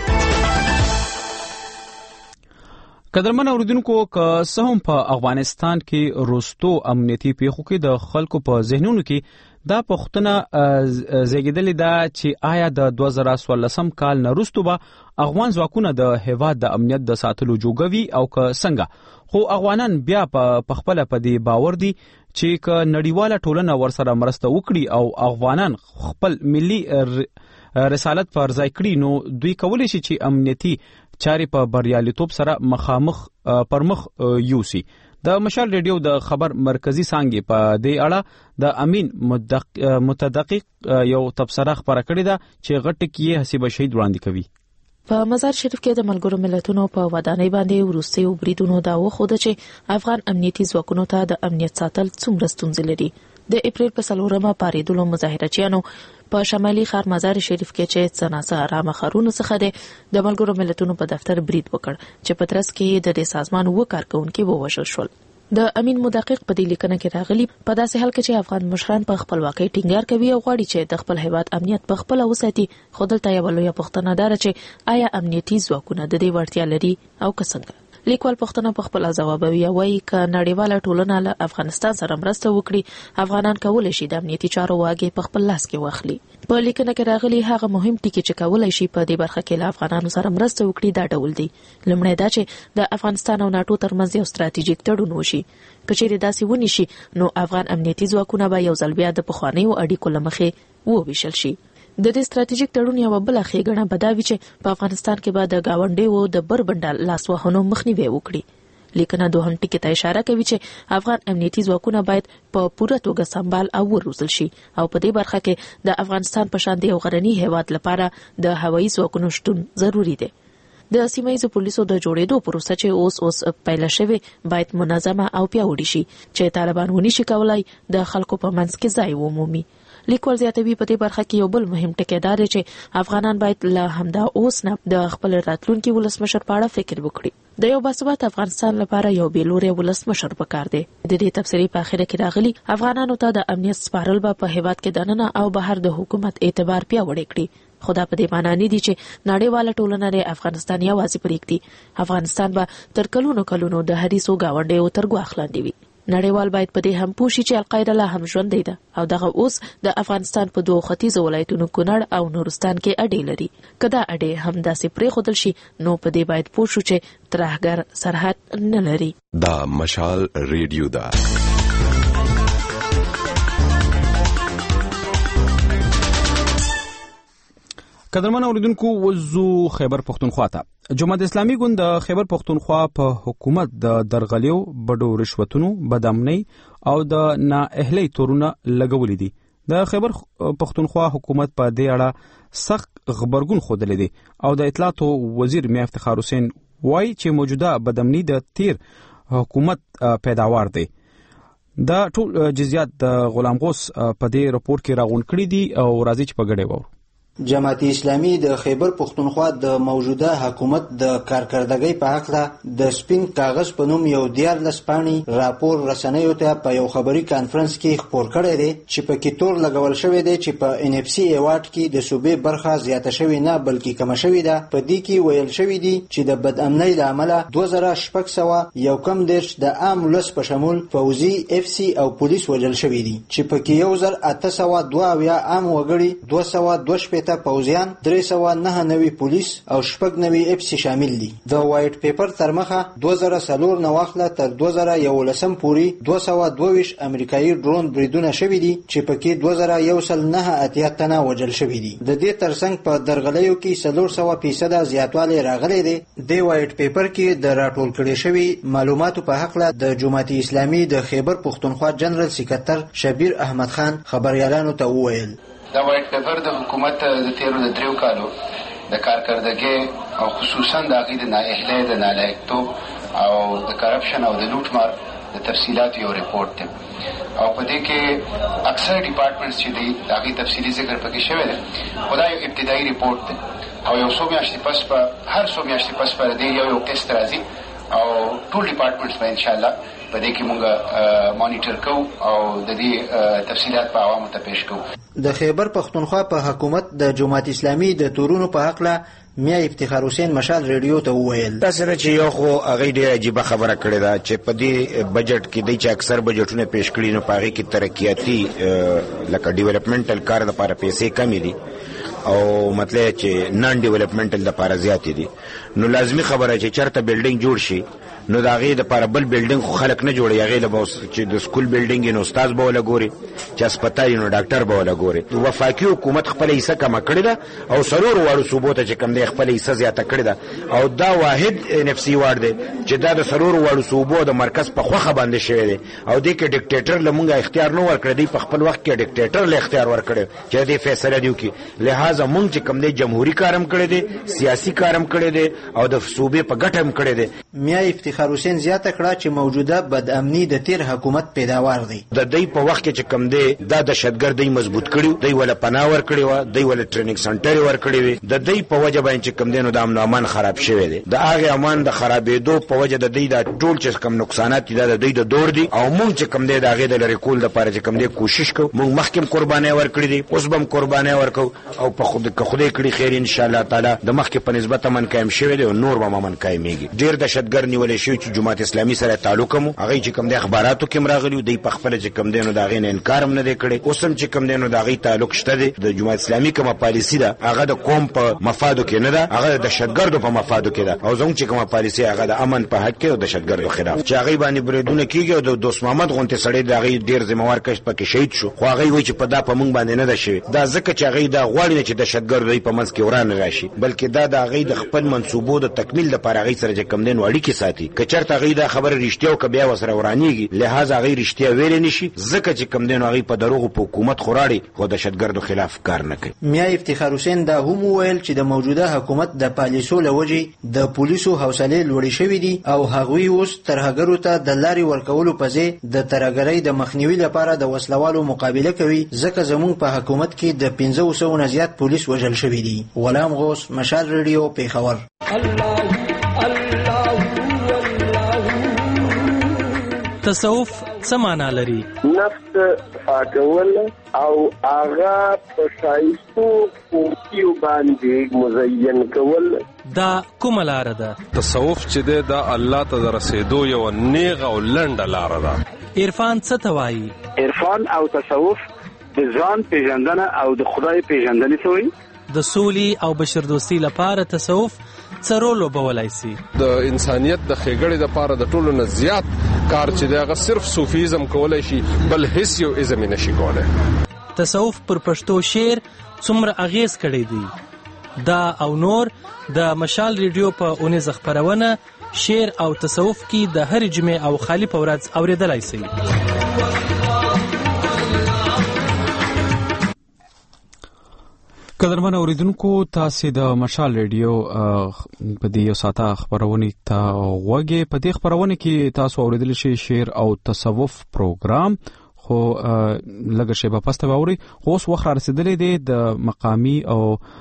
قدرمن اوریدونکو، که څه هم په افغانستان کې روستو امنیتي پیښو کې د خلکو په ذهنونو کې دا پوښتنه زیږیدلې ده چې آیا د دوه زره څوارلسم کال نه وروسته به افغان ځواکونه د هیواد د امنیت د ساتلو جوګوي او که څنګه. خو افغانان بیا په خپله په دې باور دي چې که نړیواله ټولنه ورسره مرسته وکړي او افغانان خپل ملي رسالت پر ځای کړي، نو دوی کولی شي چې امنیتي چارې په بریالیتوب سره مخامخ پرمخ یوسي. د مشال ریډیو د خبر مرکزی څانګې په دې اړه د امین متدقق یو تبصره خبره کړې ده چې غټ کې حسیب شهید وړاندې کوي. په مزار شریف کې د ملګرو ملتونو په ودانۍ باندې وروستي بریدونو دا وښوده چې افغان امنیتي ځواکونو ته د امنیت ساتل څومره ستونزې لري. د اپریل په څلورمه پارېدلو مظاهرچیانو په شمالي ښار مزار شریف کې چې څناسه آرامه ښارونو څخه د د ملګرو ملتونو په دفتر برید وکړ چې په ترڅ کې د دې سازمان اووه کارکونکي ووژل شول. د امین مدقق په دې لیکنه کې راغلي په داسې حال کې چې افغان مشران په خپلواکۍ ټینګار کوي او غواړي چې د خپل هیواد امنیت په خپل وساتي، خو دلته یو لویه پوښتنه ده چې آیا امنیتي ځواکونه د دې وړتیا لري او که څنګه؟ لیکوال پوښتنه په خپل ځوابوي او وايي ک نړیواله ټولنه له افغانستان سره مرسته وکړي، افغانان کولای شي د امنیتي چارو واګې په خپل لاس کې واخلي. په لیکنه کې راغلي هغه مهم ټکي چې کولای شي په دې برخه کې له افغانانو سره مرسته وکړي دا ډول دي. لومړی دا چې د افغانستان او ناتو ترمنځ یو ستراتیژیک تړون وشي. کچېرې داسې ونی شي نو افغان امنیتي ځواکونه به یو ځل بیا د پخوانیو اړیکو له مخې وویشل شي. د دې ستراتیژیک تړون یو بل ښېګڼه به دا وي چې په افغانستان کې به د گاونډیو د بربنډ لاسوهنو مخنیوي وکړي. لیکنه دوهم ټکي ته اشاره کوي چې افغان امنیتي ځواکونه باید په پوره توګه سمبال او وروزل شي او په دې برخه کې د افغانستان په شان د یو غرني هیواد لپاره د هوایي ځواکونو شتون ضروری دی. د سیمایي پولیسو د جوړېدو پروسه چې اوس اوس پیل شوې باید منظمه او پیاوړې شي چې طالبان ونی شي کولای د خلکو په منځ کې ځای ومومي. لیکوال زیاتوي په دې برخه کې یو بل مهم ټکی دا دی چې افغانان باید له همدا اوس نه د خپل راتلونکي ولسمشر په اړه فکر وکړي. د یو باثباته افغانستان لپاره یو بیلوري ولسمشر پکار دی. د دې تفسیری په اخر کې راغلي افغانانو ته د امنیت سپارل به په هیواد کې دننه او بهر د حکومت اعتبار پیاوړی کړي. خدا په دې معنی نه دي چې نړیواله ټولنه لري افغانستان یوازې پرېږدي. افغانستان به تر کلونو کلونو د هریسو گاونډیو تر ګواښ لاندې وي. نړیوال باید په دې هم پوه شي چې القاعده لا هم ژوندۍ ده او دغه اوس د افغانستان په دوه ختیځو ولایتونو کونړ او نورستان کې اډې لري. که دا اډې هم داسې پرېښودل شي نو په دې باید پوه شو چې ترهګر سرحد نه لري. دا مشال ریډیو ده. قدرمن اوریدونکو وزو خیبر پختونخوا ته. جماعت اسلامي ګوند د خیبر پختونخوا په حکومت د درغلیو بډو رشوتونو بدامنۍ او د نااهلۍ تورونه لګولې دي. د خیبر پختونخوا حکومت په دې اړه سخت خبرګون خوده دي او د اطلاعاتو وزیر میا افتخار حسین وایي چې موجوده بدامنۍ د تیر حکومت پیداوار دی. دا ټول جزئیات د غلام غوث په دې رپورت کې راغون کړي دي او راځي چې په ګډه وو. جماعت اسلامي د خیبر پختونخوا د موجوده حکومت د کارکردګۍ په حق له د سپین کاغذ په نوم یو دیارلس پاڼې راپور رسنیو ته په یو خبري کانفرنس کې خپور کړی دی چې په کې تور لګول شوی دی چې په ان اف سي ایوارډ کې د صوبې برخه زیاته شوې نه بلکې کمه شوې ده. په دې کې ویل شوی دی چې د بدامنۍ له امله دوه زره شپږ سوه یو کم دېرش د عام ولس په شمول پوځي اف سي او پولیس وژل شوي دي چې په کې یو زر اته سوه دوه اویا عام وګړي، دوه سوه دوه شپېته ته پوځیان، درې سوه نهه نوي پولیس او شپږ نوي اف سي شامل دي. د وایټ پیپر تر مخه دوه زره څلور نه واخله تر دوه زره یولسم پورې دوه سوه دوه ویشت امریکایي ډرون بریدونه شوي دي چې پکې دوه زره یو سل نهه اتیا تنه وژل شوي دي. د دې ترڅنګ په درغلیو کې څلور سوه فیصده زیاتوالی راغلی دی. د وایټ پیپر کې د راټول کړي شوي معلوماتو په هکله د جماعت اسلامي د خیبر پختونخوا جنرال سکرټر شبیر احمد خان خبريالانو ته وویل دا وایټ پیپر د حکومت د تیرو د دریو کالو د کارکردګۍ او خصوصا د هغې د نااهلۍ د نالایقتوب او د کرپشن او د لوټمار د تفصیلاتو یو ریپورټ دی او په دې کې اکثر ډپارټمنټس چې دي د هغې تفصیلي ذکر پکې شوی دی خو دا یو ابتدایي ریپورټ دی او یو څو میاشتې پس په هر څو میاشتې پس په دې یو یو ټیسټ راځي او ټول ډپارټمنټس به انشاءالله په دې کې مونږ مانیټر کوو او د دې تفصیلات په عوامو ته پیش کوو. د خیبر پختونخوا په حکومت د جماعت اسلامي د تورونو په حقله میا افتخار حسین مشال ریډیو ته وویل دا سره چې یو خو هغه ډیره عجیبه خبره کړې ده چې په دې بجټ کې دی چې اکثر بجټونه پیش کړي نو په هغې کې ترقیاتي لکه ډیولپمنټل کار لپاره پیسې کمې دي او مطلب چې نان ډیولپمنټل لپاره زیاتې دي. نو لازمي خبره چې چرته بلډینګ جوړ شي نو د هغې دپاره بل بلډینګ خو خلک نه جوړوي. هغې له به چې د سکول بلډینګ نو استاد به وله ګوري، چې هسپتال نو ډاکټر به وله ګوري. وفاقي حکومت خپله حصه کمه کړې ده او څلورو واړو صوبو ته چې کوم دی خپله حصه زیاته کړې ده او دا واحد نفسي واړ دی چې دا د څلورو واړو صوبو د مرکز په خوښه باندې شوی دی او دې کې ډکټیټر له مونږ اختیار نه ورکړی. دی په خپل وخت کې ډکټیټر له اختیار ورکړی چې دې فیصله دې وکړي. لحاظ لہذا مونږ چې کوم دی جمهوریت کارم کړی دی، سیاسي کارم کړی دی او د صوبې په ګټه هم کړی دی. میا افتخار حسین زیاته کړه چې موجوده بدامني د تیر حکومت پیداوار دی. د دوی په وخت کې چې کوم دی دا دهشتګردۍ مضبوط کړي، دوی ولا پناه ورکړې وه، دوی ولا ټریننګ سنټر ورکړی وي. د دوی په وجه باندې چې کوم دی نو د امن او امان خراب شوی دی. د هغې امان د خرابېدو په وجه د دوی دا ټول چې کوم نقصانات دي دا د دوی د دور دي او مونږ چې کوم دی د هغې د لرې کول دپاره چې کوم دی کوشش کوو. مونږ مخکې هم قربانۍ ورکړي دي، اوس به هم قربانۍ ورکوو او په که خدای کړي خیر انشاءالله تعالی د مخکې په نسبت امن قایم شوی دی او نور به هم امن قایمېږي. ډېر دهشتګرد نیولی شوي چې جماعت اسلامي سره تعلق هم و، هغوی چې کوم دی اخباراتو کې هم راغلي دوی په خپله چې کوم دی نو د هغې نه انکار هم نه دی کړی. اوس هم چې کوم دی نو د هغوی تعلق شته دی. د جماعت اسلامي کومه پالیسي ده هغه د قوم په مفادو کې نه ده، هغه د دهشتګردو په مفادو کې ده. او زموږ چې کومه پالیسي هغه د امن په حق کې او دهشتګردو خلاف چې هغوی باندې بریدونه کېږي او د دوست محمد غوندې سړی د هغوی ډېر ذمهوار کس پکې شهید شو، خو هغوی وایي چې په دا په موږ باندې نه ده شوې. دا ځکه چې هغوی دا غواړي نه چې دهشتګرد دوی په منځ کې ورانه راشي، بلکې دا د هغوی د خپل منصوبو د تکمیل دپاره هغوی سره چې کوم دی نو اړیکې ساتي. که چېرته هغوی دا خبره رښتیا او که بیا ورسره ورانېږي، لهذا هغوی رښتیا ویلی نه شي، ځکه چې کوم دی نو هغوی په دروغو په حکومت خوراړي خو دهشتګردو خلاف کار نه کوي. میا افتخار حسین دا هم وویل چې د موجوده حکومت د پالیسو له وجې د پولیسو حوصلې لوړې شوي دي او هغوی اوس ترهګرو ته د لارې ورکولو په ځای د ترهګرۍ د مخنیوي لپاره د وسلوالو مقابله کوي، ځکه زموږ په حکومت کې د پنځه سوو نه زیات پولیس وژل شوي دي. غلام غوث، مشال ریډیو، پیښور. تصوف څه معنا لري؟ نفس پاکول او هغه په ښایستو خوبیو باندې مزین کول. دا کومه لاره ده؟ تصوف چې دی دا الله ته د رسېدو یوه نیغه او لنډه لاره ده. عرفان څه ته وایي؟ عرفان او تصوف د ځان پیژندنه او د خدای پیژندنې ته وایي. د سولې او بشردوستۍ لپاره تصوف څه رول لوبولی سي؟ د انسانیت د ښېګړې دپاره د ټولو نه زیات کار چې دی هغه صرف صوفیزم کولی شي، بل هیڅ یو ازم یې نشي کولی. تصوف پر پښتو شعر څومره اغیز کړی دی؟ دا او نور د مشال ریډیو په اونیزه خپرونه شعر او تصوف کې د هرې جمعې او خالي په ورځ اورېدلی سئ. قدرمن اوریدونکو، تاسو د مشال ریډیو په دې یو ساعته خبرونه ته غوږی. په دې خبرونه کې تاسو اوریدل شي شعر او تصوف پروګرام، خو لږه شیبه پسته باوري خو اوس وخت رسیدلې دی د مقامی او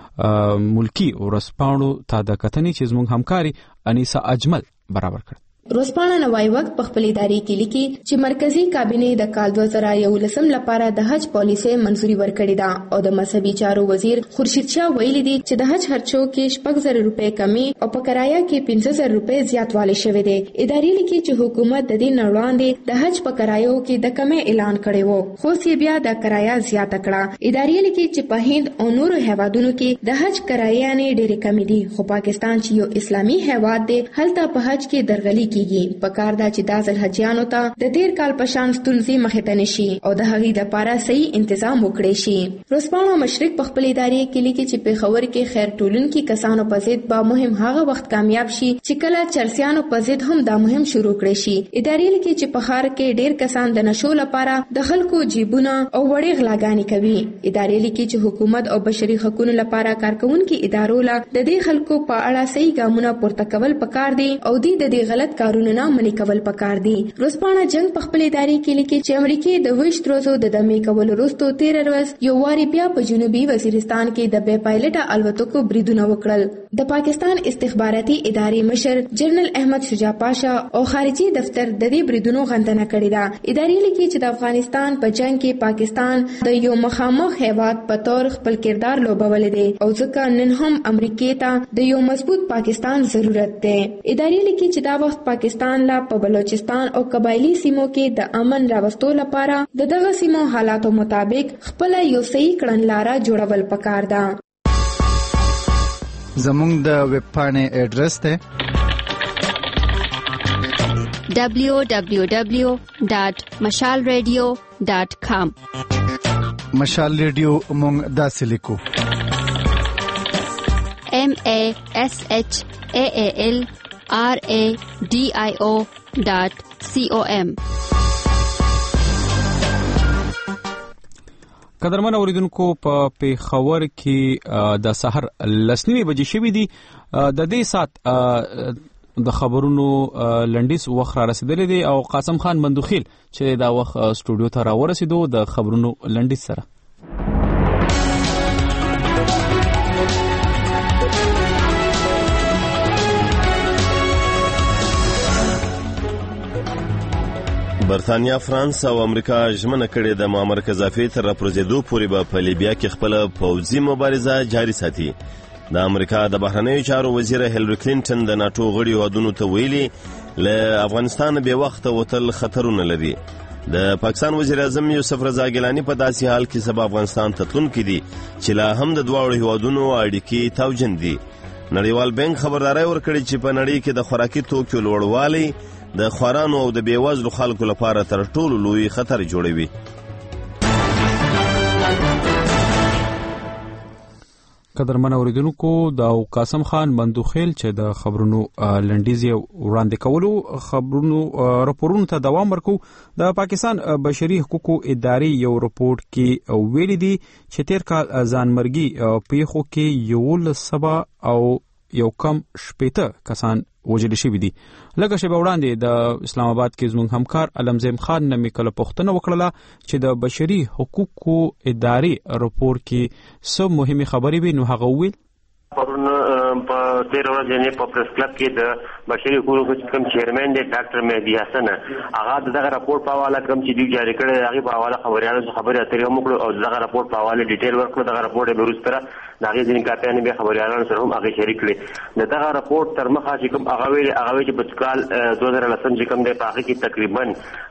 ملکی ورسپانو ته د کتنې چې زموږ همکاري انیسا اجمل برابر کړ. روزپاڼه نوای وخت په خپل اداري کې لیکي چې مرکزی کابینه د کال دوه زره یولسم لپاره د حج پالیسي منځوري ورکړې ده او د مذهبي چارو وزیر خورشید شاه ویلي دی چې د حج خرچو کې شپږ زره روپۍ کمی او په کرایه کې پنځه زره روپۍ زیاتوالی شوی دی. اداري لیکي چې حکومت د دې نه وړاندې د حج په کرایو کې د کمی اعلان کړی وو، خو سی بیا د کرایه زیاته کړه. اداري لیکي چې په هند او نورو هیوادونو کې د حج کرایه نه ډېرې کمی دي، خو پاکستان چې یو اسلامي هیواد دی هلته په حج کې درغلي کیږي. پکار دا چې دازل حجیانو ته د تیر کال په شان ستونزې مخې ته نشي او د هغې لپاره صحیح تنظیم وکړي شي. روزپاڼه مشرق په خپل ادارې کې لیکي چې په خبر کې خیر ټولونکي کسانو په ضد به مهم هغه وخت کامیاب شي چې کله چرسیانو په ضد هم دا مهم شروع کړي شي. ادارې لیکي چې په ښار کې ډیر کسان د نشو لپاره د خلکو جیبونه او وړې غلاګانې کوي. ادارې لیکي چې حکومت او بشري حقوقو لپاره کارکونکي ادارو له د دې خلکو په اړه صحیح ګامونه پورته کول پکار دي او د دې غلط کارونو نه منې کول پکار دي. روزپاڼه جنگ په خپل ادارې کې لیکي چې امریکای د وښت روزو د دمې کول وروسته تیر ورځ یو واری بیا په جنوبي وزیرستان کې د بې پایلټه الوتکو بریدونه وکړل. د پاکستان استخباراتي ادارې مشر جنرال احمد شجاع پاشا او خارجي دفتر د دې بریدونو غندنه کړې ده. ادارې لیکي چې د افغانستان په جنگ کې پاکستان د یو مخامخ هیواد په تور خپل کردار لوبولې دی او ځکه نن هم امریکای ته د یو مضبوط پاکستان ضرورت دی. ادارې لیکي چې دا وخت پاکستان لا په بلوچستان او قبایلی سیمو کې د امن راوستو لپاره د دغه سیمو حالاتو مطابق خپل یو صحیح کړنلاره جوړول پکار ده. زموږ د ویب پاڼې ایډرس ته دبلیو دبلیو دبلیو ډاټ مشال ریډیو ډاټ کام. مشال ریډیو موږ داسې لیکو ایم ای ایس ایچ ای ای ایل آر ای ډي آی او ډاټ سی او ایم. قدرمن اوریدونکو په پیښور کې د سحر لسنیمه بجې شوې دي. د دې سات د خبرونو لنډیس وخت را رسیدلی دی او قاسم خان مندوخیل چې دا وخت سټوډیو ته را ورسېدو د خبرونو لنډیس سره. برطانیا، فرانس او امریکا ژمنه کړې د معمر قذافي تر راپرځېدو پورې به په لیبیا کې خپل پوځي مبارزه جاري ساتي. د امریکا د بهرنیو چارو وزیر هیلری کلینټن د ناتو غړي هیوادونو ته ویلي له افغانستان به وخت وتل خطرونه لري. د پاکستان وزیر اعظم یوسف رضا ګیلانی په داسې حال کې سبا افغانستان ته تلونکي دي چې لا هم د دواړو هیوادونو اړیکې تاوجن دي. نړیوال بانک خبرداري ورکړي چې په نړۍ کې د خوراکي توکو لوړوالی د خوارانو او د بیوزلو خلکو لپاره تر ټولو لوی خطر جوړوي. قدرمن اوریدونکو دا قاسم خان مندوخیل چې د خبرونو لنډیز وړاندې کولو خبرونو راپورونو ته دوام ورکو. د پاکستان بشري حقوقو ادارې یو راپور کې ویلي دي چې تیر کال ځانمرګي پیښو کې یو سبا او یو کم شپېته کسان وژل شوي دي. لکه شیبه وړاندې د اسلام آباد کې زموږ همکار علمزیم خان نه مې کله پوښتنه وکړله چې د بشري حقوقو ادارې راپور کې څه مهمې خبرې وي، نو هغه وویل پرون په تیر ورځ نه په پریس کلب کې د بشري حقوقو کوم چیرمن دی ډاکټر مهدي حسن هغه دغه راپور په حواله کوم چې دی جاری کړی هغه په حواله خبريالو خبرې اترې هم کړو او دغه راپور په حواله ډیټیل ورکړو. دغه راپور به وروسته دغه ځینې کاپیانې به خبريالانو سره هم هغه شریک کړي. دغه راپور تر مخه چې کوم هغه ویل هغه چې په کال دوه زره لسم چې کوم دی په هغه کې تقریبا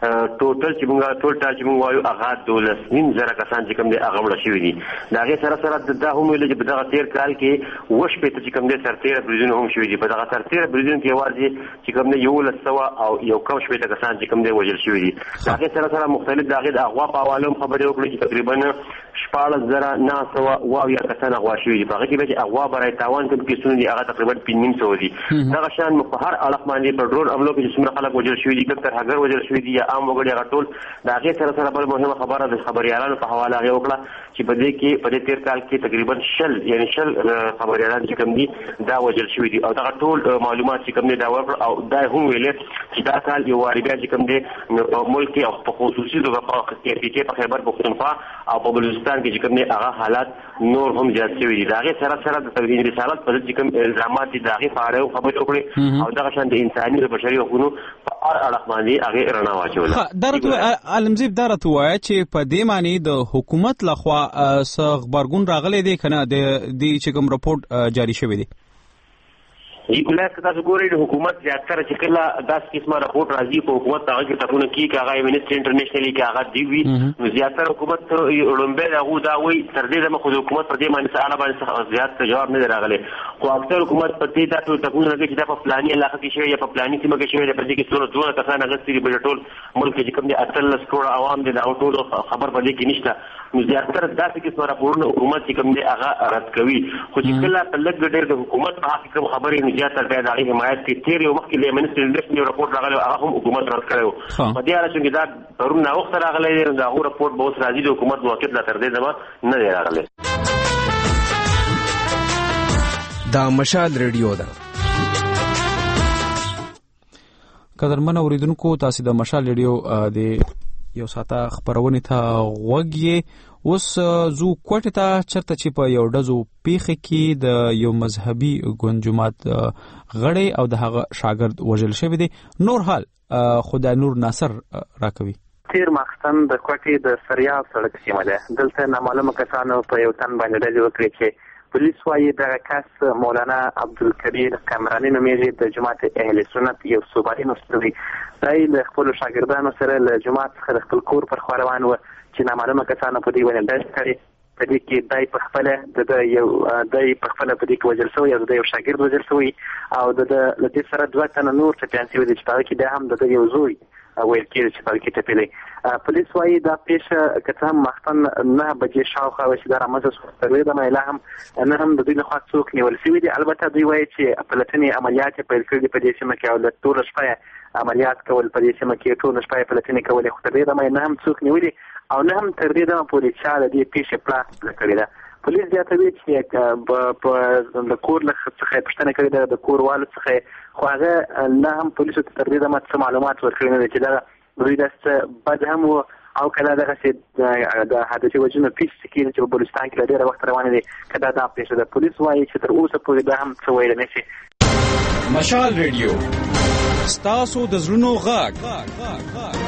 ټوټل چې موږ ټوټل چې موږ وایو هغه دولس نیم زره کسان چې کوم دی هغه مړ شوي دي. دغه سره سره دا هم ویل چې په دغه تیر کال کې وش په چې کوم د سرتیره بریدونو هم شوي دي. په دغه سرتیره بریدونو کې یوازې چې کوم د یو لس سوه او یو کم شپېته کسان چې کوم دی وژل شوي دي. د هغې سره سره مختلف د هغې د اغوا په حواله هم خبرې وکړې چې تقریبا شپاړس زره نهه سوه اوه اویا کسان اغوا شوي دي. په هغې کې به چې اغوا برای تاوان کوم کیسونه دي هغه تقریبا پنځه نیم سوه دي. دغه شان په هر اړخ باندې په ډرون حملو کې چې څومره خلک وژل شوي دي، کوم ترهګر وژل شوي دي یا عام وګړي هغه ټول. د هغې سره سره بل مهمه خبره د خبریالانو په حواله هغې وکړه چې په دې کې په دې تېر کال کې تقریبا شل یعنې شل خبریالان چې کوم دي دا وژل شوي دي او دغه ټول معلومات چې کوم دی دا ورکړه او دا هم ویلې چې دا کال یو واري بیا چې کوم دی ملک او په خصوصي توګه په کې په خیبر پښتونخوا او په بلوچستان کې چې کوم دی هغه حالات نور هم زیات شوي دي. د هغې سره سره د توحید رسالت په ضد چې کوم الزامات دي د هغې په اړه خبرې وکړې او دغه شان د انساني او بشري حقوقو په هر اړخ باندې هغې رڼا واچوله. دا راته علمزیب دا راته ووایه چې په دې معنی د حکومت لخوا څه غبرګون راغلی دی که نه د دې چې کوم راپورټ جاري شوی دی؟ ولایت که تاسو ګورئ د حکومت زیاتره چې کله داسې قسمه راپورټ راځي په حکومت هغه کتابونه کېږي که هغه امنیسټي انټرنیشنلي کې هغه دی وي نو زیاتره حکومت لومبی د هغو دا وایي تر دې دمه خو د حکومت پر دې باندې اړه باندې زیات جواب نه دی راغلی. خو اکثر حکومت په دې دا ټول ټکونه کوي چې دا په فلاني علاقه کې شوی یا په فلاني سیمه کې شوی دی، په دې کې څومره څومره کسان اخیستي دي، په ټول ملک کې چې کوم دی اتلس کروړه عوام دي د هغو ټولو خبر په دې کې نشته. نو زیاتره داسې قسمه راپورونه حکومت چې کوم دی هغه رد کوي. خو چې کله په لږ ډېر د حکومت په حق کوم خبرې نو زیاتره بیا د هغې حمایت کې تېر یو مخکې د منسټر انډسټري راپورټ راغلی هغه هم حکومت رد کړی و. په دې اړه چې دا پرون ناوخته راغلی دی نو د هغو راپورټ به اوس راځي د حکومت موقف لا تر دې دمه نه دی راغلی. دا مشال ریډیو ده. قدرمن اوریدونکو تاسو د مشال ریډیو د یو ساته خبرونه ته غوږی. اوس زو کوټه ته چرته چې په یو ډزو پیخه کې د یو مذهبي ګوند جماعت غړی او د هغه شاګرد وژل شوی دی. نور حال خدای نور ناصر راکوي. تیر ماخستن د کوټې د سریاب سړک سیمه ده، دلته نامعلومه کسانو په یو تن باندې ډزې وکړې چې پولیس وايي دغه کس مولانا عبدالکبیر کامرانی نومیږي، د جماعت اهل سنت یو صوبایي مفتي دی. دی له خپلو شاګردانو سره له جماعت څخه د خپل کور پر خوا روان و چې نامعلومه کسانو په دې باندې ډز کړی. په دې کې دی په خپله د یو دی په خپله په دې کې وژل شوی او د یو شاګرد وژل شوی او د له دې سره دوه تنه نور ټپیان شوي دي چې په هغه کې بیا هم د ده یو زوی ویل کېږي چې پلکې ټپېدلی. پولیس وایي دا پیښه که څه هم ماخستن نه بجې شاوخوا وه چې دا رامنځته شوه، تر دې دمه لا هم نه هم د دوی لخوا څوک نیول شوي دي. البته دوی وایي چې پلټنې عملیات یې پیل کړي دي په دې سیمه کې، او له ټوله شپه یې عملیات کول په دې سیمه کې، ټوله شپه یې پلټنې کولې، خو تر دې دمه نه هم څوک نیولي او نه هم تر دې دمه پورې چا د دې پیښې پړه کړې ده. پولیس زیاتوي چې په د کور له څخه یې پوښتنه کړې ده، د کوروالو څخه، خو هغه نه هم پولیسو ته تر دې دمه څه معلومات ورکړي نه دي چې دغه دوی داسې بد هم و او که دا دغسې د هدفي وژنو پیښې کېږي چې په بلوچستان کې له ډېره وخته روانې دي، که دا دا پیښه ده. پولیس وایي چې تر اوسه پورې دا هم څه ویلی نه شي. مشال ریډیو ستاسو د زړونو غږ.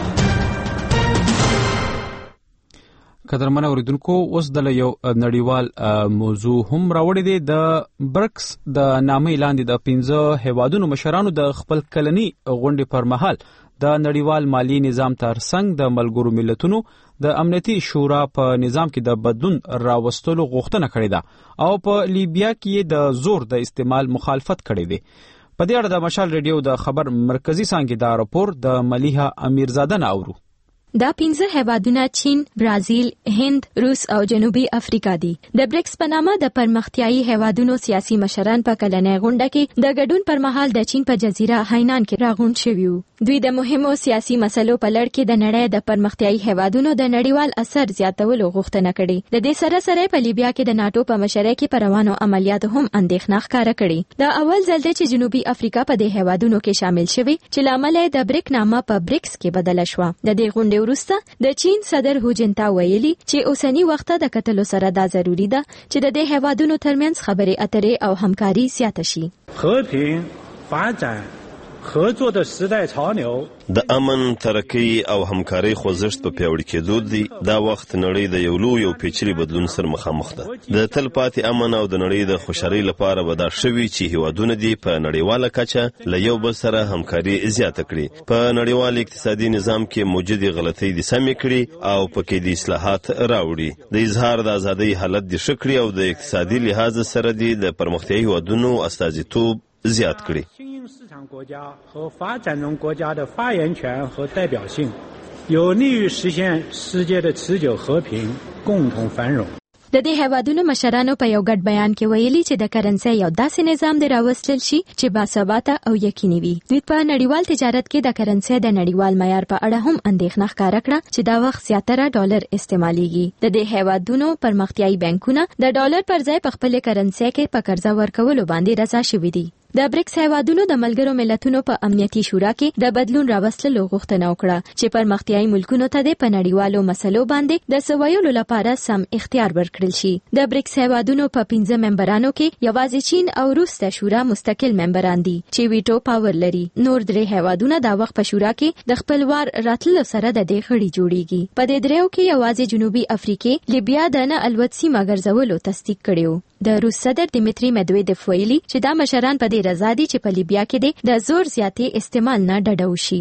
قدرمن اوریدونکو، اوس د یو نړیوال موضوع هم راوړی دی. د برکس د نامې لاندې د پنځه هیوادونو مشرانو د خپل کلني غونډې پر مهال د نړیوال مالی نظام ترڅنګ د ملګرو ملتونو د امنیتي شورا په نظام کې د بدلون راوستلو غوښتنه کړې ده او په لیبیا کې د زور د استعمال مخالفت کړی دی. په دې اړه د مشال ریډیو د خبر مرکزی څانګې دا راپور د ملیحه امیرزاده نه اورو. دا پنځه هیوادونه چین، برازیل، هند، روس او جنوبي افریقا دي. د بریکس په نامه د پرمختیایي هیوادونو سیاسي مشران په کلنۍ غونډه کې د ګډون پر مهال د چین په جزیره هاینان کې راغونډ شوي وو. دوی د مهمو سیاسي مسلو په لړ کې د نړۍ د پرمختیایي هیوادونو د نړیوال اثر زیاتولو غوښتنه کړې. د دې سره سره په لیبیا کې د ناتو په مشرۍ کې پر روانو عملیاتو هم اندېښنه ښکاره کړې. دا اول ځل دی چې جنوبي افریقا په دې هیوادونو کې شامل شوی چې لامل یې د بریک نامه په بریکس کې بدله شوه. د دې غونډې وروسته د چین صدر هو جنتا ویلي چې اوسنی وخت د کتلو سره دا ضروری ده چې د دې هیوادونو ترمنځ خبرې اترې او همکاري زیاته شي. 和平发展合作的时代潮流 د امن، ترقی او همکارۍ خوځښت په پیاوړي کېدو دی. دا وخت نړۍ د یو لوی او پیچلي بدلون سره مخامخ ده. د تل پاتې امن او د نړۍ د خوشحالۍ لپاره به دا شوي چې هیوادونه دي په نړیواله کچه له یو بل سره همکاري زیاته کړي، په نړیوال اقتصادي نظام کې موجودې غلطۍ دې سمې کړي او پکې د اصلاحات راوړي، د اظهار د ازادۍ حالت دې ښه کړي او د اقتصادي لحاظ سره دې د پرمختیایي هیوادونو استازیتوب زیات کړي. 市场国家和发展中国家的发言权和代表性，有利于实现世界的持久和平、共同繁荣。 د دې هیوادونو مشرانو په یو ګډ بیان کې ویلي چې د کرنسۍ یو داسې نظام دی راوستل شي چې باثباته او یقیني وي. دوی په نړیوال تجارت کې د کرنسۍ د نړیوال معیار په اړه هم اندېښنه ښکاره کړه چې دا وخت زیاتره ډالر استعمالېږي. د دې هیوادونو پرمختیایي بانکونه د ډالر پر ځای په خپل کرنسۍ کې په قرضه ورکولو باندې رضا شوي دي. د بریکس هیوادونو د ملګرو ملتونو په امنیتي شورا کې د بدلون راوستلو غوښتنه وکړه چې پرمختیایي ملکونو ته د پنړیوالو مسلو باندې د سویولو لپاره سم اختیار ورکړل شي. د بریکس هیوادونو په پنځه ممبرانو کې یوازې چین او روس د شورا مستقل ممبران دي چې ویټو پاور لري. نور درې هیوادونه دا وخت په شورا کې د خپلوار راتللو سره د دې غړي جوړیږي. په دې دریو کې یوازې جنوبي افریقا لیبیا د نه الوت سیمه ګرځولو تصدیق کړیو. د روس صدر دیمتری مدویدف ویلي چې دا مشران په دې رضا دي چې په لیبیا کې د زور زیاتې استعمال نه ډډه وشي.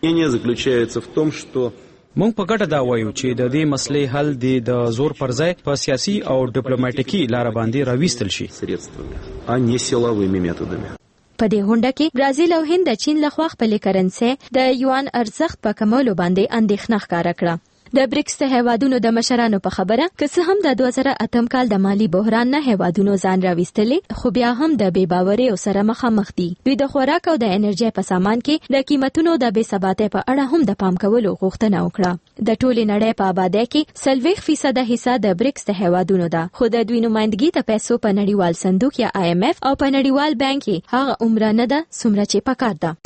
مونږ په ګټه دا وایو چې د دې مسلې حل د زور پر ځای په سیاسي او ډیپلوماټیکي لار باندې راوستل شي. په دې غونډه کې برازیل او هند د چین لخوا خپل کرنسي د یوان ارزښت په کمولو باندې اندېښنه ښکاره کړه. د بریکس د هیوادونو د مشرانو په خبره که څه هم د دوه زره اتم کال د مالی بحران نه هیوادونو ځان راوستلې، خو بیا هم د بې باورۍ سره مخامخ دي. دوی د خوراک او د انرژي په سامان کې د قیمتونو د بې ثباتۍ په اړه هم د پام کولو غوښتنه وکړه. د ټولې نړۍ په آبادۍ کې څلوېښت فیصده حصہ د بریکس د هیوادونو ده، خو د دوی نمائندګي د پیسو په نړیوال صندوق یا آی ایم ایف او په نړیوال بانک کې هغه عمره نه ده څومره چې پکار ده.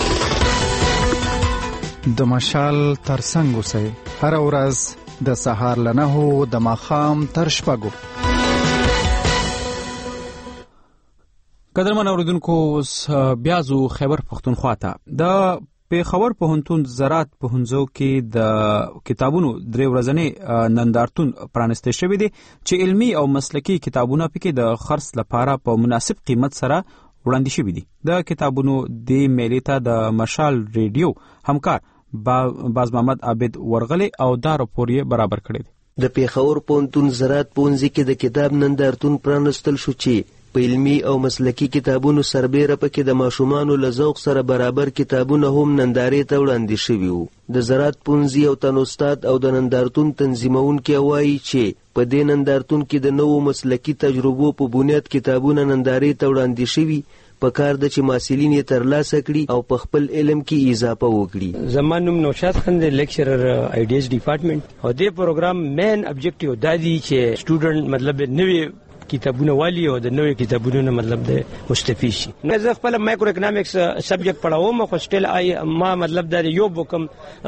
د مشال ترڅنګ اوسئ هر ورځ د سهار له نهو د ماښام تر شپږو. قدرمن اوریدونکو، بیا زو خیبر پښتونخوا ته. د پیښور پوهنتون زراعت پوهنځو کې د کتابونو درې ورځنی نندارتون پرانسته شوی دی چې علمي او مسلکي کتابونه پکې د خرڅ لپاره په مناسب قیمت سره وړاندې شوي دي. د کتابونو د میلې ته د مشال ریډیو همکار باز محمد عابد ورغلی او دا راپور یې برابر کړی دی. د پیښور پوهنتون زراعت پوهنځي کې د کتاب نندارتون پرانستل شو چې په علمي او مسلکي کتابونو سربیره پکې د ماشومانو له ذوق سره برابر کتابونه هم نندارې ته وړاندې شوي وو. د زراعت پونځي او تن استاد او د نندارتون تنظیمونکي وایي چې په دې نندارتون کې د نوو مسلکي تجربو په بنیاد کتابونه نندارې ته وړاندې شوي. په کار ده چې محصلین یې ترلاسه کړي او په خپل علم کې اضافه وکړي. زما نوم نوشاد خان دی، لیکچرر آیډیز ډپارټمنټ. او دې پروګرام مین ابجیکټیو دا دی چې سټوډنټ مطلب نوې کتابونه والی او د نوې کتابونو مطلب د مستفید شي. نه زه خپل مایکرو اکونومکس سبجیکټ پڑھاوم، خو سټیل آی ما مطلب د یو بوکم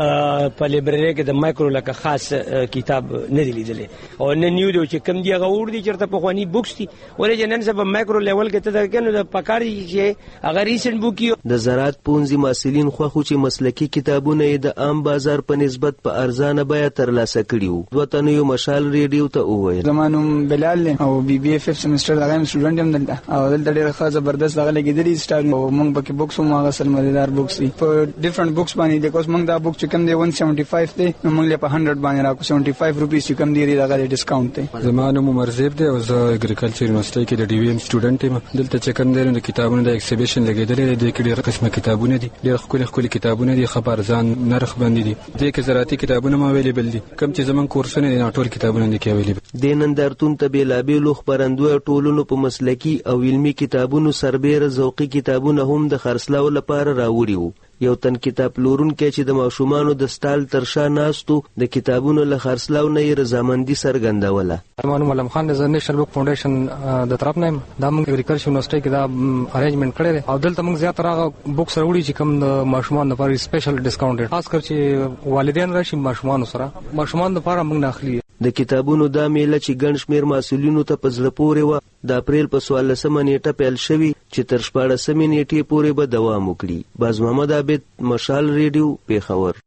په لایبرری کې د مایکرو لکه خاص کتاب نه دی لیدلې او نه نیو دی چې کم دی هغه ور دي چې په خواني بوکس دي ولې جنن سبا مایکرو لیول کې ته درکنه د پکاري چې هغه ریسنت بوک یو. د زراعت پونځي محصلین خو خو چې مسلکي کتابونه د عام بازار په نسبت په ارزانه بیه ترلاسه کړي. وطن یو مشال ریډیو ته وویل. زمانوم بلال او بی بی ففت سمستر دغه سټوډنټ هم دلته او دلته ډېر ښه زبردست دغه لګیدلی سټایل او موږ پکې بوکس هم هغه سل مزیدار بوکس دي په ډیفرنٹ بوکس باندې د کوس موږ دا بوک چې کم دی one seventy-five دی نو موږ له په one hundred باندې راکو seventy-five روپیز چې کم دی دغه ډیسکاونټ دی. زمانو عمر زیب دی او زه اګریکلچر یونیورسيټي کې د ډي وی ام سټوډنټ یم. دلته چې کم دی د کتابونو د ایکسیبیشن لګیدلی دی کې ډېر قسمه کتابونه دي، ډېر ښکلي ښکلي کتابونه دي، خبر ځان نرخ باندې دي. د کې زراعتي کتابونه ما اویلیبل دي، کم چې زمون کورسونه دي ټول کتابونه دي کې اویلیبل. د نندارتون ته بیلابیلو خبرندوی ټولونو په مسلکي او علمي کتابونو سربیره ذوقي کتابونه هم د خرڅلاو لپاره راوړي وو. یو تن کتاب پلورونکی چې د ماشومانو د سټال تر شا ناستو د کتابونو له خرڅلاو نه یې رضامندي څرګندوله. زما علم خان د نیشنل بک فاونډیشن د طرف نه دا موږ اګریکلچر یونیورسيټي کې دا ارینجمنت کړی دی او دلته موږ زیات راغ بوکس راوړي چې کوم د ماشومان لپاره سپیشل ډیسکاونټ خاص کر چې والدین راشي ماشومان سره ماشومان لپاره موږ داخلي. د کتابونو دا میله چې ګڼ شمېر مسؤلینو ته په زړه پورې وه د اپریل په څوارلسمه نیټه پیل شوي چې تر شپاړسمې نیټې پورې به دوام وکړي. باز محمد عابد، مشال ریډیو، پیښور.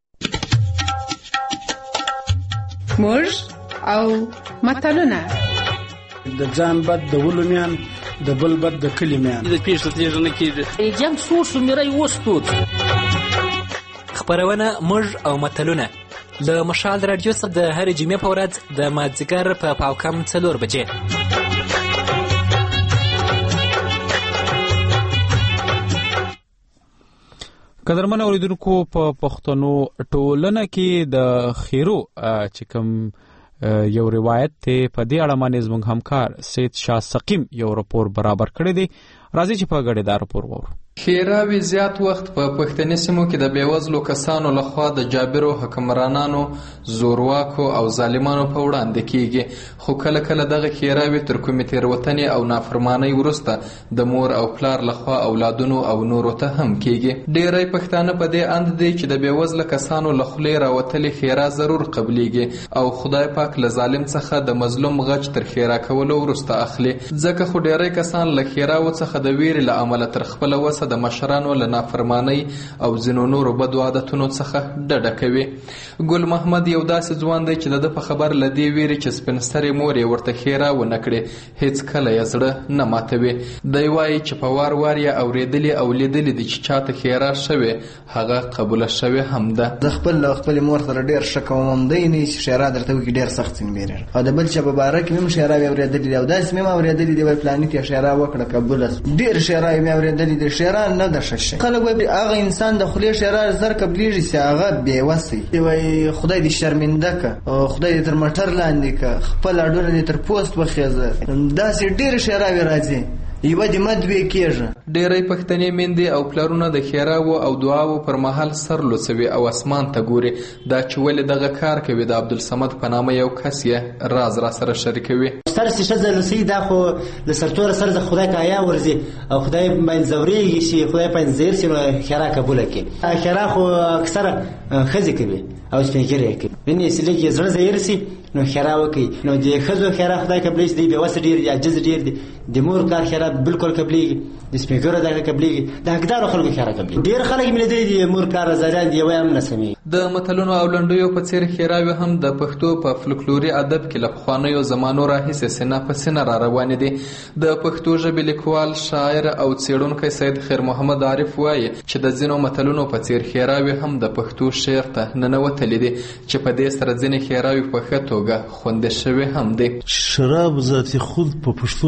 موږ او متلونه د ځان بد د ولو میان د بل بد د کلي میان د پیښه تیږه نه کېږي جنګ سور سمیرای وسپوت. خبرونه موږ او متلونه له مشال رادیو څخه د هرې جمعې په ورځ د مازدیګر په پاوکم څلور بجې. قدرمن اوریدونکو، په پښتنو ټولنه کې د خیرو چې کوم یو روایت ته په دې اړه باندې زموږ همکار سید شاه سقیم یو راپور برابر کړی دی. راځي چې په غړې دا راپور وورو. خیراوي زیات وخت په پښتني سیمو کې د بیوزلو کسانو لخوا د جابرو حکمرانانو، زورواکو او ظالمانو په وړاندې کیږي، خو کله کله دغه خیراوي تر کومې تېروتنې او نافرمانۍ وروسته د مور او پلار لخوا اولادونو او نورو ته هم کیږي. ډېری پښتانه په دې اند دي چې د بیوزله کسانو له خولې راوتلې خیرا ضرور قبلیږي او خدای پاک له ظالم څخه د مظلوم غچ تر خیرا کولو وروسته اخلي. ځکه خو ډېری کسان له خیراو څخه د ویرې له امله تر خپله وسه د مشرانو له نافرمانۍ او ځینو نورو بدو عادتونو څخه ډډه کوي. ګل محمد یو داسې ځوان دی چې د ده په خبر له دې ویرې چې سپین سرې مور یې ورته ښېرا ونه کړې هېڅ کله یې زړه نه ماتوي. دی وایي چې په وار وار یې اورېدلي او لیدلي دي چې چاته ښېرا شوې هغه قبوله شوې هم ده. زه خپل له خپلې مور سره ډېر ښه کوم، دی نه چې ښېرا درته وکړي ډېر سخت ځین بیرېږي او د بل چا په باره کې مې هم ښېراوې اورېدلي دي او داسې مې هم اورېدلي دي وایي فلاني ته ښېرا وکړه قبوله ډېر ښېراوې مې اورېدلي دي. ښېرا نه ده ښه شی. خلک وایي هغه انسان د خولې ښېرا زر قبلیږي چې هغه بېوسی وایي خدای دې شرمنده که، خدای دې تر مټر لاندې که، خپل اډونه دې تر پوست وخېزه، داسې ډېرې ښېراوې راځي یوه دې مد وې کېږي. ډېری پښتنې میندې او پلرونه د ښېراوو او دعاوو پر مهال سر لوڅوي او اسمان ته ګوري. دا چې ولې دغه کار کوي د عبدالصمد په نامه یو کس یې راز را سره شریکوي. سر چې ښځه لوڅوي دا خو د سرتوره سر د خدای ته حیا ورځي او خدای باندې ځورېږي چې خدای باندې زیر شي نو ښېرا قبوله کړي. ښېرا خو اکثره ښځې کوي او سپین ږیرې یې کوي. یعنې چې لږ یې زړه زیر شي نو ښېرا وکړي. نو د ښځو ښېرا خدای قبلوي چې دی بېوسه ډېر دي، عاجز ډېر دي. د مور کار ښېرا بالکل قبلېږي، د سپین ږیرو دغه قبلېږي، د حقدارو خلکو ښېرا قبلېږي. ډېر خلک مې لیدلي دي مور کار ازادیان دي یوه هم نه سمېږي. د متلونو او لنډیو په څېر ښېراوې هم د پښتو په فلکلوري ادب کې له پخوانیو زمانو راهیسې سینه په سینه را روانې دي. د پښتو ژبې لیکوال، شاعر او څېړونکی سید خیر محمد عارف وایي چې د ځینو متلونو په څېر ښېراوې هم د پښتو شعر ته ننوتلې دي چې په دې سره ځینې ښېراوې په ښه توګه خوندې شوې هم دي. شراب ذات خود په پښتو شاعري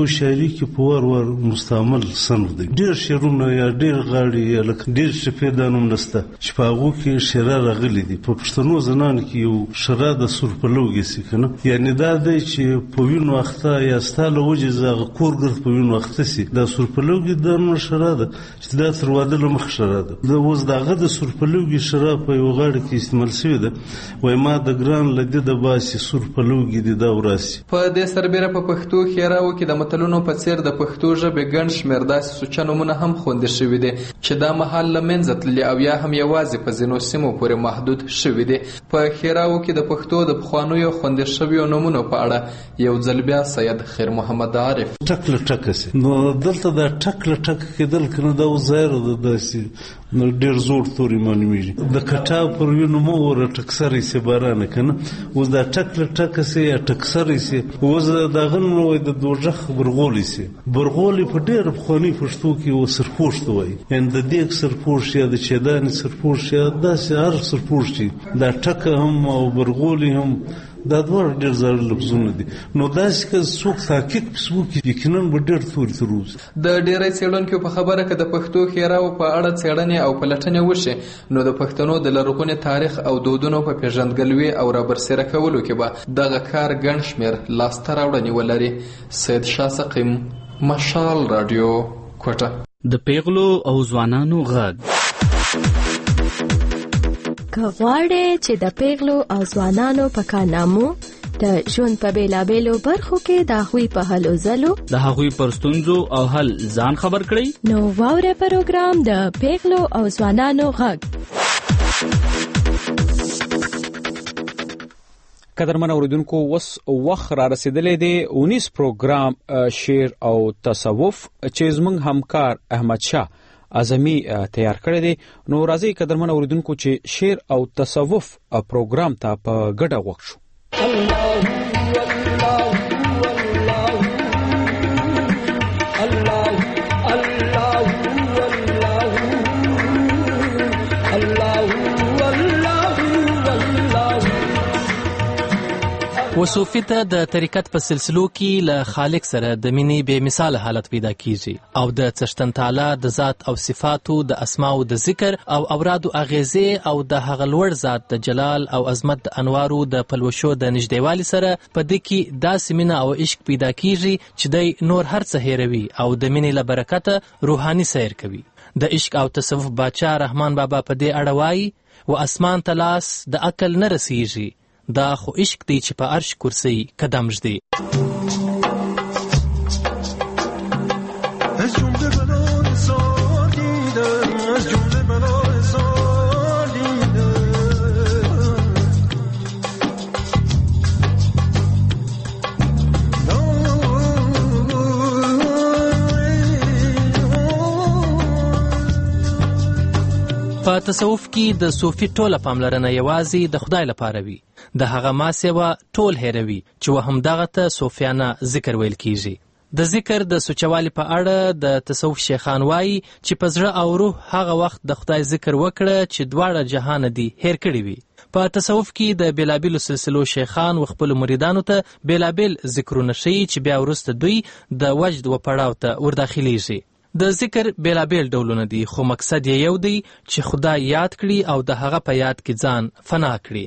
شاعري کې په ور ور مستعمل صنف دی. ډېر شعرونه یا ډېر غاړې یا لکه ډېر شپې دا نوم نشته چې په هغو کې شعرا راغلي دي. په پښتنو زنانو کې یو شعرا د سور په لوګي سي کنه، یعنی دا دی چې په وینو اخته یا ستاله وجه زغه کورګرد په وینو اخته سي. دا سور په لوګي د نو شعرا ده چې دا تر واده له مخ شعرا ده. د اوس دغه د سور په لوګي شعرا په یو غاړه کې استعمال شوی ده. وای ما د ګران لدی د باسي سور په لوګي د دا وراسي. په دې سربېره په پښتو خیراو کې د متلونو په څیر د پښتو ژبې ګڼ شمېر داسې سوچنومونه هم خوندي شوي دي چې دا مهال له منځه تللي او یا هم یوازې په ځینو سیمو پورې محدود شوي دي. په خیراو کې د پښتو د پخوانیو خوندي شویو نومونو په اړه یو ځل بیا سید خیر محمد عارف ټکله ټکه سي. نو دلته دا ټکله ټکه کېدل کنه دا وزایر د داسې نو ډېر زور توري معلومیږي. د کټاو پر وینو مو ور ټکسرې سي بارانه کنه اوس دا ټکله ټکه سي یا ټکسرې سي. اوس دا غنو وای د دوجخ برغولې سي. برغولې په ډېر پخوانی پښتو کې و سرپوش ته وای، یعنی د دې سرپوش یا د چدان سرپوش یا داسې هر سرپوش شي. دا ټکه هم او برغولې هم دا دوه ډېر زړه لفظونه دي. نو داسې که څوک تحقیق وکړي یقینا به ډېر توري تر اوسه. د ډېری څېړونکو په خبره که د پښتو خیراو په اړه څېړنې او پلټنې وشي نو د پښتنو د لرغوني تاریخ او دودونو په پیژندګلوي او رابرسېره کولو کې به دغه کار ګڼ شمېر لاسته راوړنې ولري. سید شاه سقیم، مشال راډیو، کوټه. د پیغلو او ځوانانو غږ که غواړئ چې د پیغلو او ځوانانو په کارنامو د ژوند په بیلابیلو برخو کې د هغوی په هلو ځلو د هغوی پر ستونزو او حل ځان خبر کړئ نو واورئ پروګرام د پیغلو او ځوانانو غږ. قدرمن اوریدونکو اوس وخت را رسیدلی دی اونیس پروګرام شعر او تصوف چې زموږ همکار احمد شاه اعظمي تیار کړی دی. نو راځي قدرمن اوریدونکو چې شعر او تصوف پروګرام ته په ګډه وخت شو. وصوفي ته د طریقت په سلسلو کې له خالق سره د مینې بې مثال حالت پیدا کیږي او د څښتن تعالی د ذات او صفاتو د اسماء د ذکر او اورادو اغیزې او د هغه لوړ ذات د جلال او عظمت د انوارو د پلوشو د نږدېوالي سره په دې کې داسې مینه او عشق پیدا کیږي چې دی نور هر څه هیروي او د مینې له برکته روحاني سیر کوي. د عشق او تصوف باچا رحمان بابا په دې اړه وایي و اسمان ته لاس د عقل نه رسیږي دا خو عشق دی چې په عرش کرسی قدم ږدي. په تصوف کې د صوفي ټوله پاملرنه یوازې د خدای لپاره وي. د هغه ما سیوا ټول هیروي چې و همدغه ته صوفیانه ذکر ویل کیږي. د ذکر د سوچوالي په اړه د تصوف شیخان وایي چې په زړه او روح هغه وخت د خدای ذکر وکړه چې دواړه جهان دي هیر کړي وي. په تصوف کې د بیلابیلو سلسلو شیخان و خپل مریدانو ته بیلابیل ذکرونه ښیي چې بیا وروسته دوی د وجد و پړاو ته ورداخلیږي. د ذکر بیلابیل ډولونه دي خو مقصد یې یو دی چې خدای یاد کړي او د هغه په یاد کې ځان فنا کړي.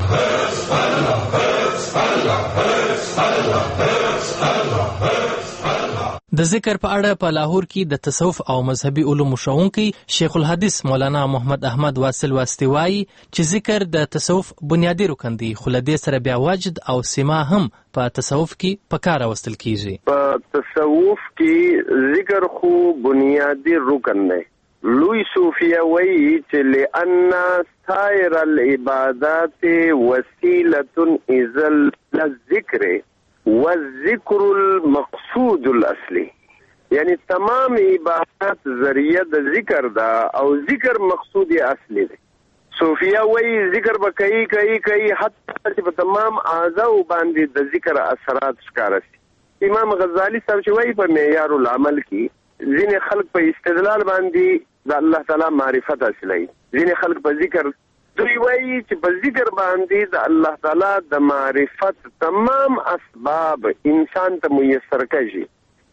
د ذکر په اړه په لاهور کې د تصوف او مذهبي علومو ښوونکی شیخ الحدیث مولانا محمد احمد واصل واسطي وایي چې ذکر د تصوف بنیادی رکن دی خو له دې سره بیا وجد او سما هم په تصوف کې په کار راوستل کیږي. په تصوف کې ذکر خو بنیادی رکن دی. لوی صوفیه وایي چې لئن سایر العبادات وسیله اذا للذکر والذکر المقصود الاصلی، یعنی تمام عبادت ذریعہ د ذکر دا او ذکر مقصود اصلی دی. صوفیہ وی ذکر با کئی کئی کئی حتی چې په تمام اعضاء باندې د ذکر اثرات ښکاره سي. امام غزالی صاحب چې وی په معیار العمل کې ځینې خلق په استدلال باندې د الله تعالی معرفت حاصلوي، ځینې خلق په ذکر دوی وایي چې په ذکر باندې د الله تعالی د معرفت تمام اسباب انسان ته میسر کړي.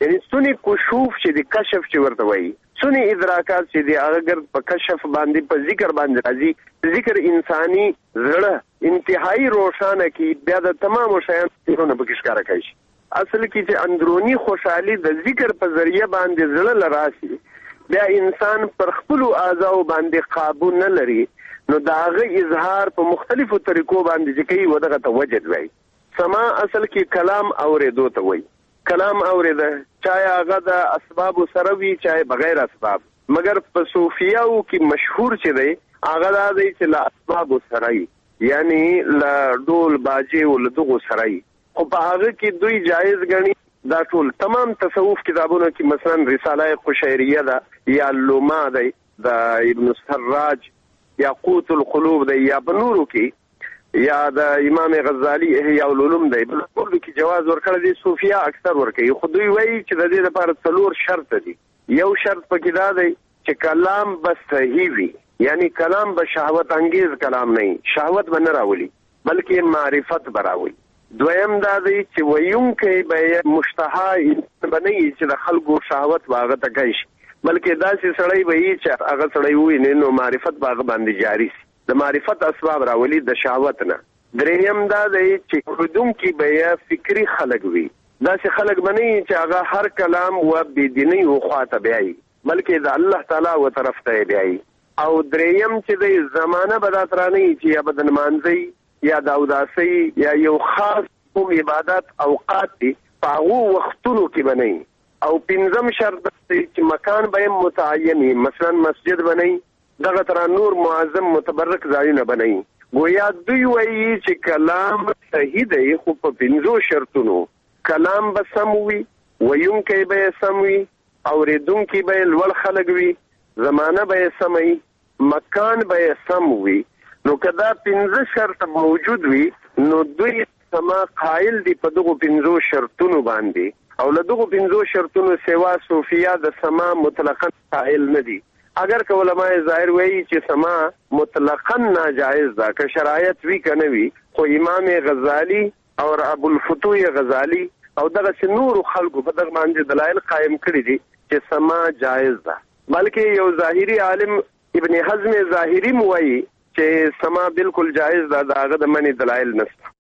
یعنی سونی کشوف چې د کشف چې ورته وایي، سونی ادراکات چې د هغه په کشف باندې په ذکر باندې راځي، ذکر انساني زړه انتهایی روشانه کی بیا د تمام شیانو په ښکارا کوي. اصل کې چې اندرونی خوشحالي د ذکر په ذریعہ باندې زړه لراسي، بیا انسان پر خپل اعضاء باندې قابو نه لري، نو داغه اظهار په مختلفو طریقو باندې چې کوي ودغه ته وجد وایي. سما اصل کې کلام اوریدو ته وایي. کلام اوریده چای هغه د اسباب سره وی چای بغیر اسباب، مگر په صوفیاو کې مشهور چې دی هغه د دې چې لا اسباب سره یعنی لا ډول باجه ول دغه سره، خو په هغه کې دوی جایز غني دا ټول تمام تصوف کتابونو کې مثلا رساله قشیریه ده یا لوما ده د ابن السراج یا قوت القلوب ده یا بنورو کې یا د امام غزالی احیاء العلوم دی، بل ټول کې جواز ورکړی دی. صوفیا اکثر ورکوي، خو دوی وایي چې د دې لپاره څلور شرط دي. یو شرط پکې دا دی چې کلام به صحیح وي، یعنی کلام به شهوت انگیز کلام نه وي، شهوت به نه راولي بلکې معرفت به راولي. دویم دا دی چې ویونکی به مشتها به نه وي چې د خلکو شهوت به هغه ته کوي، بلکې داسې سړی به وي چې هغه سړی وویني نو معرفت به هغه باندې جاري سي، د معرفت اسباب راولي د شهوت نه. دریم دا دی چې اورېدونکي به فکري خلک وي، داسې خلک به نه وي چې هغه هر کلام و بېدینۍ و خواته بیایي، بلکې د الله تعالی و طرف ته یې بیایي. او دریم چې دی زمانه به دا ترانه وي چې یا به د نمانځئ یا د اوداسۍ یا یو خاص کوم عبادت اوقات دي په هغو وختونو کې به نه وي. او پنځم شرط دی چې مکان به یې متعین وي، مثلا مسجد به نه وي، دغه تر نور معظم متبرک ځایونه بنئ. گویا دوی وایي چې کلام صحیح دی خو په پنځو شرطونو، کلام به سم وي، ویونکی به سم وي، اورېدونکي به لوړ خلک وي، زمانه به سم وي، مکان به سم وي. نو که دا پنځه شرط موجود وي نو دوی سما قائل دي په دغو پنځو شرطونو باندې، او له دغو پنځو شرطونو سوا صوفیا د سما مطلقاً قائل نه دي. اگر که علماء ظاهر وایي چې سما مطلقاً ناجائز ده، که شرایط وی که نه وي، خو امام غزالی او ابو الفتوح غزالی او دغه نور خلکو په دغه باندې دلایل قائم کړي دي چې سما جائز ده. بلکې یو ظاهری عالم ابن حزم ظاهری موایي چې سما بالکل جائز ده، داغه د منی دلایل نشته.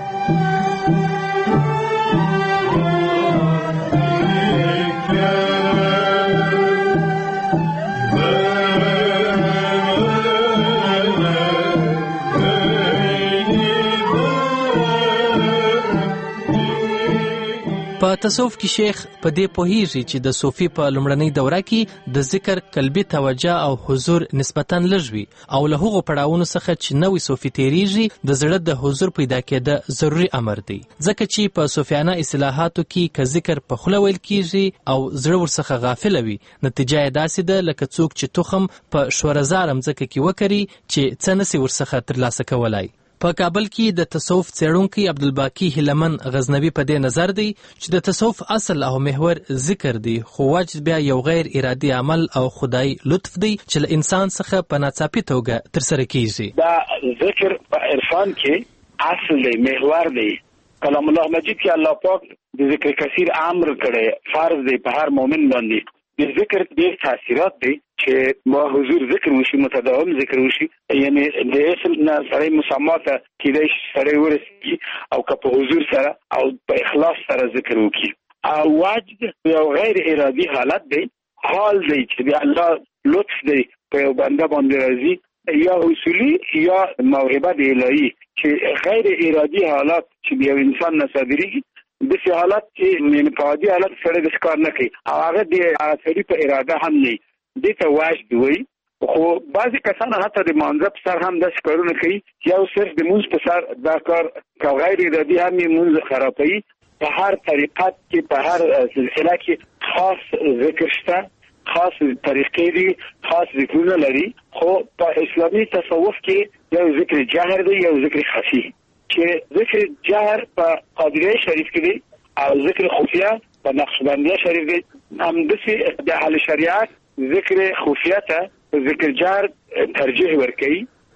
په تصوف کې شیخ په دې پوهیږي چې د صوفي په لومړنۍ دوره کې د ذکر قلبي توجه او حضور نسبتاً لږ وي، او له هغو پړاوونو څخه چې نوی صوفي تیریږي د زړه د حضور پیدا کېده ضروري امر دی، ځکه چې په صوفیانه اصطلاحاتو کې که ذکر په خوله ویل کیږي او زړه ورڅخه غافل وي، نتیجه یې داسې ده لکه څوک چې تخم په شورزار مځکه کې وکري چې څه نسي ورڅخه ترلاسه کولای. په کابل کې د تصوف څېړونکی عبدالباقي هیلمن غزنوي په دې نظر دی چې د تصوف اصل او محور ذکر دی، خو وجد بیا یو غیر ارادي عمل او خدای لطف دی چې له انسان څخه په ناڅاپي توګه ترسره کیږي. دا ذکر په عرفان کې اصل دی، محور دی. کلام الله مجید کې الله پاک د ذکر کثیر امر کړی، فرض دی په هر مؤمن باندې. د ذکر ډېر تاثیرات دی چې ما حضور ذکر وشي، متداوم ذکر وشي، یعنی د اصل نه سړی مسما ته کېدای شي سړی ورسېږي او که په حضور سره او په اخلاص سره ذکر وکړي. او واجد یو غیر ارادي حالت دی، حال دی چې د الله لطف دی په یو بنده باندې راځي، یا اصولي یا موهبه د الهي چې غیر ارادي حالات چې د یو انسان نه صادریږي، داسې حالت چې من په عادي حالت سره د ښکار نه کوي او هغه د سړي په اراده هم نه وي، دې ته واجد وایي. خو بعضې کسان حتی د مانځه په سر هم داسې کارونه کوي، یو صرف د مونځ په سر دا کار که غیر ارادي هم یې مونځ خرابوي. په هر طریقت کې په هر سلسله کې خاص ذکر شته، خاص طریقې دي، خاص ذکرونه لري. خو په اسلامي تصوف کې یو ذکر جهر دی، یو ذکر خفي. چې ذکر جهر په قادریه شریف کې دی او ذکر خفیه په نقشبندیه شریف دی. همداسې د اهل شریعت ذکر خفیه ته ذکر جهر ترجیح ورکوي.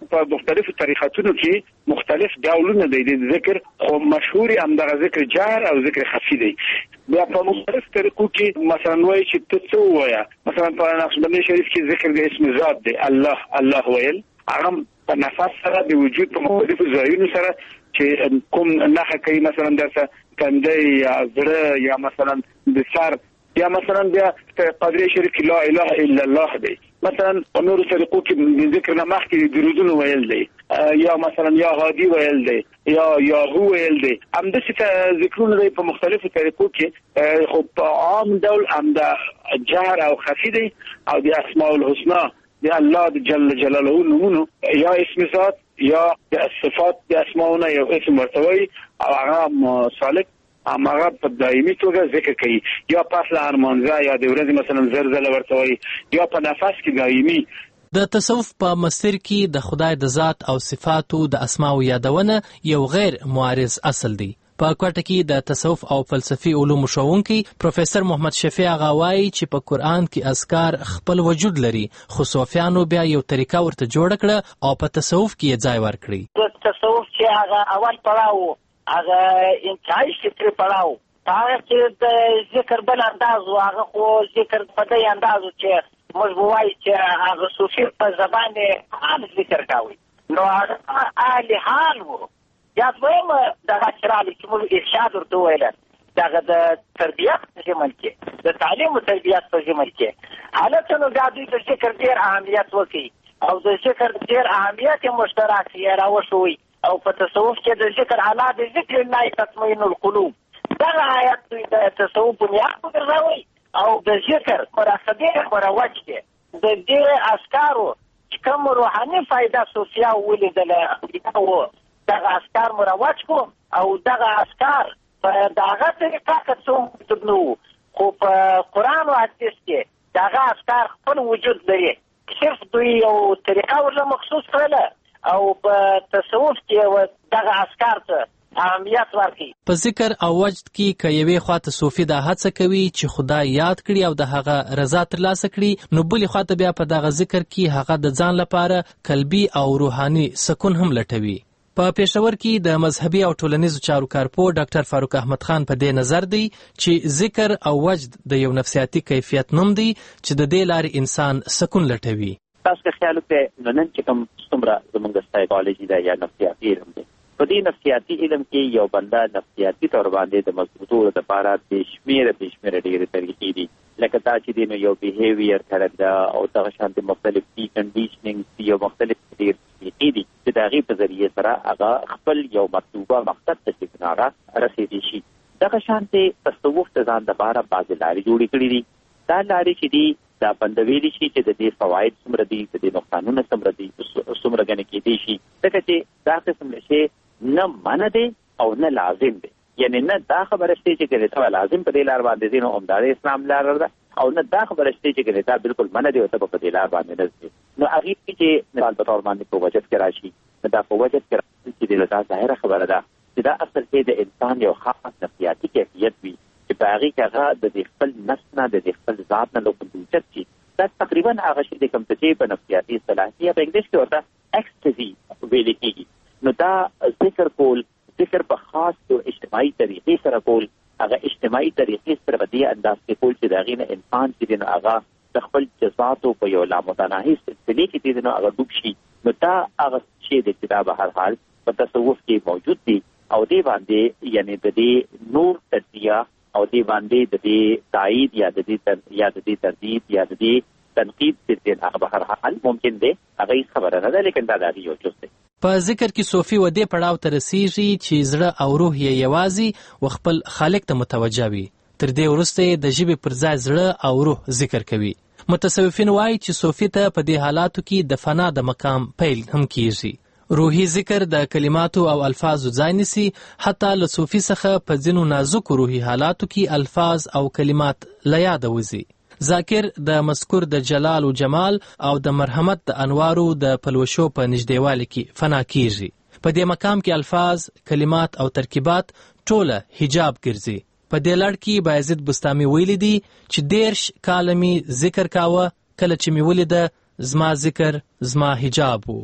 په مختلفو طریقاتونو کې مختلف ډولونه دي د ذکر، خو مشهور هم د ذکر جهر او ذکر خفي دی. بیا په مختلف طریقو کې مثلا وایي چې ته څه وایې، مثلا په نقشبندي شریف کې ذکر د اسم ذات دی، الله الله ویل، هغه په نفس سره د وجود په مختلفو ځایونو سره چې کوم نه کوي، مثلا د کندې یا زړه یا مثلا د سر، یا مثلا بیا قدر شریف کې لا اله الا الله دی، مثلا په نورو طریقو کې د ذکر نه مخکې درودونه ویل دی، یا مثلا یا هادي ویل دی، یا یا هو ویل دی. هم د څه ذکرونه دی په مختلفو طریقو کې، خو په عام ډول هم د جهر او خفي دی، او د اسماء الحسنا د الله جل جلاله نومونو یا اسم ذات یا د صفات د اسماءونه یو اسم ورتوي، او هغه صالح هغه په دایمي توګه ذکر کوي، یا پس له ارمانځه یا د ورځې مثلا زرزله ورتوي، یا په نفس کې دایمي. د تصوف په مسیر کې د خدای د ذات او صفاتو د اسماء یادونه یو غیر معارض اصل دی. په کوټه کې د تصوف او فلسفي علومو ښوونکی پروفیسور محمد شفیع غوايي چې په قرآن کې اذکار خپل وجود لري، خو صوفیانو بیا یو طریقه ورته جوړ کړه او په تصوف کې یې ځای ورکړي. تصوف چې هغه اول پړاو هغه انتهایی فکري پړاو، هغه چې د ذکر بل انداز و، هغه خو ذکر په دې انداز چې موږ وایو چې هغه صوفي په زبان عام ذکر کوي، نو هغه اهل حال و. یا دویم دغه چرالي چې موږ ارشاد ورته ویل، دغه د تربیت په ژمن کې، د تعلیم او تربیت په ژمن کې حالت نو د دوی د ذکر ډېر اهمیت وکړي، او د ذکر ډېر اهمیت مشترک یې راوښوي، او په تصوف کې د ذکر اعلی د ذکر الله تطمئن القلوب، دغه آیات دوی د تصوف بنیاد وګرځوي، او د ذکر مراقبه مروج کې د دې اسکارو چې کوم روحاني فائدہ صوفیا ولیدله، او دغه اسکار مروج کو، او دغه اسکار په دغه طریقه کې څومره نو، خو په قرآن او حدیث کې دغه اسکار خپل وجود لري، صرف دوی یو طریقه ورله مخصوص کړله، او په تصوف کې دغه اسکار ته اهمیت ورکړي. په ذکر او وجد کې که یوې خواته صوفي دا هڅه کوي چې خدای یاد کړي او د هغه رضا ترلاسه کړي، نو بلې خواته بیا په دغه ذکر کې هغه د ځان لپاره قلبي او روحاني سکون هم لټوي. په پېښور کې د مذهبي او ټولنیزو چارو کارپوه ډاکټر فاروق احمد خان په دې نظر دی چې ذکر او وجد د یو نفسیاتي کیفیت نوم دی چې د دې لارې انسان سکون لټوي. تاسو که خیال وکړئ نو نن چې کوم څومره زموږ سایکالوجي ده یا نفسیاتي علم دی، په دې نفسیاتي علم کې یو بنده نفسیاتي طور باندې د مضبوطو لپاره بې شمېره بې شمېره ډېرې طریقې دي، لکه دا چې دی نو یو بیهیویر کړی ده، او دغه شانتې مختلف ډي کنډیشننګ یو مختلف ډېر طریقې دي چې د هغې په ذریعې سره هغه خپل یو مطلوبه مقصد ته چې هغه رسېدی شي. دغه شانتې تصوف د ځان دپاره بعضې لارې جوړې کړي دي. دا لارې چې دي دا بندویلی شي چې د دې فواید څومره دي، د دې نقصانونه څومره دي، څومره ګڼې کېدی شي، ځکه چې دا قسم شی نه منع دی او نه لازم دی، یعنی نه دا خبره شته چې ګنې ته لازم په دې لار باندې ځي نو همدا د اسلام لار ده، او نه دا خبره شته چې ګنې ته بالکل منع دی او ته په دې لار باندې نه ځي. نو هغې کې چې مثال په طور باندې په وجد کې راشي، نو دا په وجد کې راشي چې دا ظاهره خبره ده چې دا اصل کې د انسان یو خاص نفسیاتي کیفیت وي چې په هغې کې هغه د دې خپل نفس نه د دې خپل ذات نه لوکن اوچت شي. دا تقریبا هغه شی دی کوم چې په نفسیاتي اصطلاح کې په انګلیش کې ورته اکسټزي ویل کېږي. نو دا ذکر کول، ذکر په خاص او اجتماعي طریقې سره کول، هغه اجتماعي طریقې سره په دې انداز کې کول چې د هغې نه انسان چې دی نو هغه د خپل جذباتو په یو لامتناهي سلسلې کې دی نو هغه ډوب شي. نو دا هغه شی دی چې دا به هر حال په تصوف کې موجود دی، او دې باندې یعنی د دې نور تجزیه او دې باندې د دې تایید یا د دې یا د دې تردید یا د دې تنقید چې هغه به هر حال ممکن دی، هغه خبره نه ده، لیکن دا د یو جز دی. په ذکر کې صوفي و دې پړاو ته رسیږي چې زړه او روح یې یوازې و خپل خالق ته متوجه وي، تر دې وروسته د ژبې پر ځای زړه او روح ذکر کوي. متصوفین وایي چې صوفي ته په دې حالاتو کې د فنا د مقام پیل هم کیږي. روحي ذکر د کلماتو او الفاظو ځای نیسي، حتی له صوفي څخه په ځینو نازکو روحي حالاتو کې الفاظ او کلمات له یاده وځي. ذاکر د مذکور د جلال و جمال او د مرحمت د انوارو د پلوشو په نږدېوالي کې فنا کیږي. په دې مقام کې الفاظ، کلمات او ترکیبات ټوله حجاب ګرځي. په دې لړ کې بایزید بستامي ویلي دي چې دیرش کاله مې ذکر کاوه، کله چې مې ولیده زما ذکر زما حجاب و.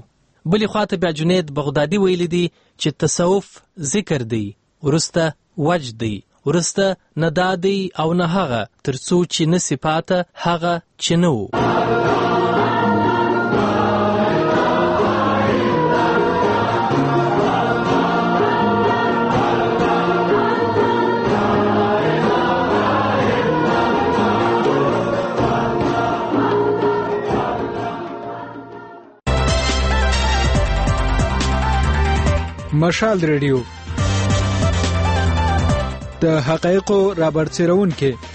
بلې خواته بیا جنید بغدادي ویلی دی چې تصوف ذکر دی، ورسته وجد دی، ورسته نه دا دی او نه هغه، تر څو چې نه صفاته هغه چې نه و. مشال ریډیو د حقایقو رابرسېرونکي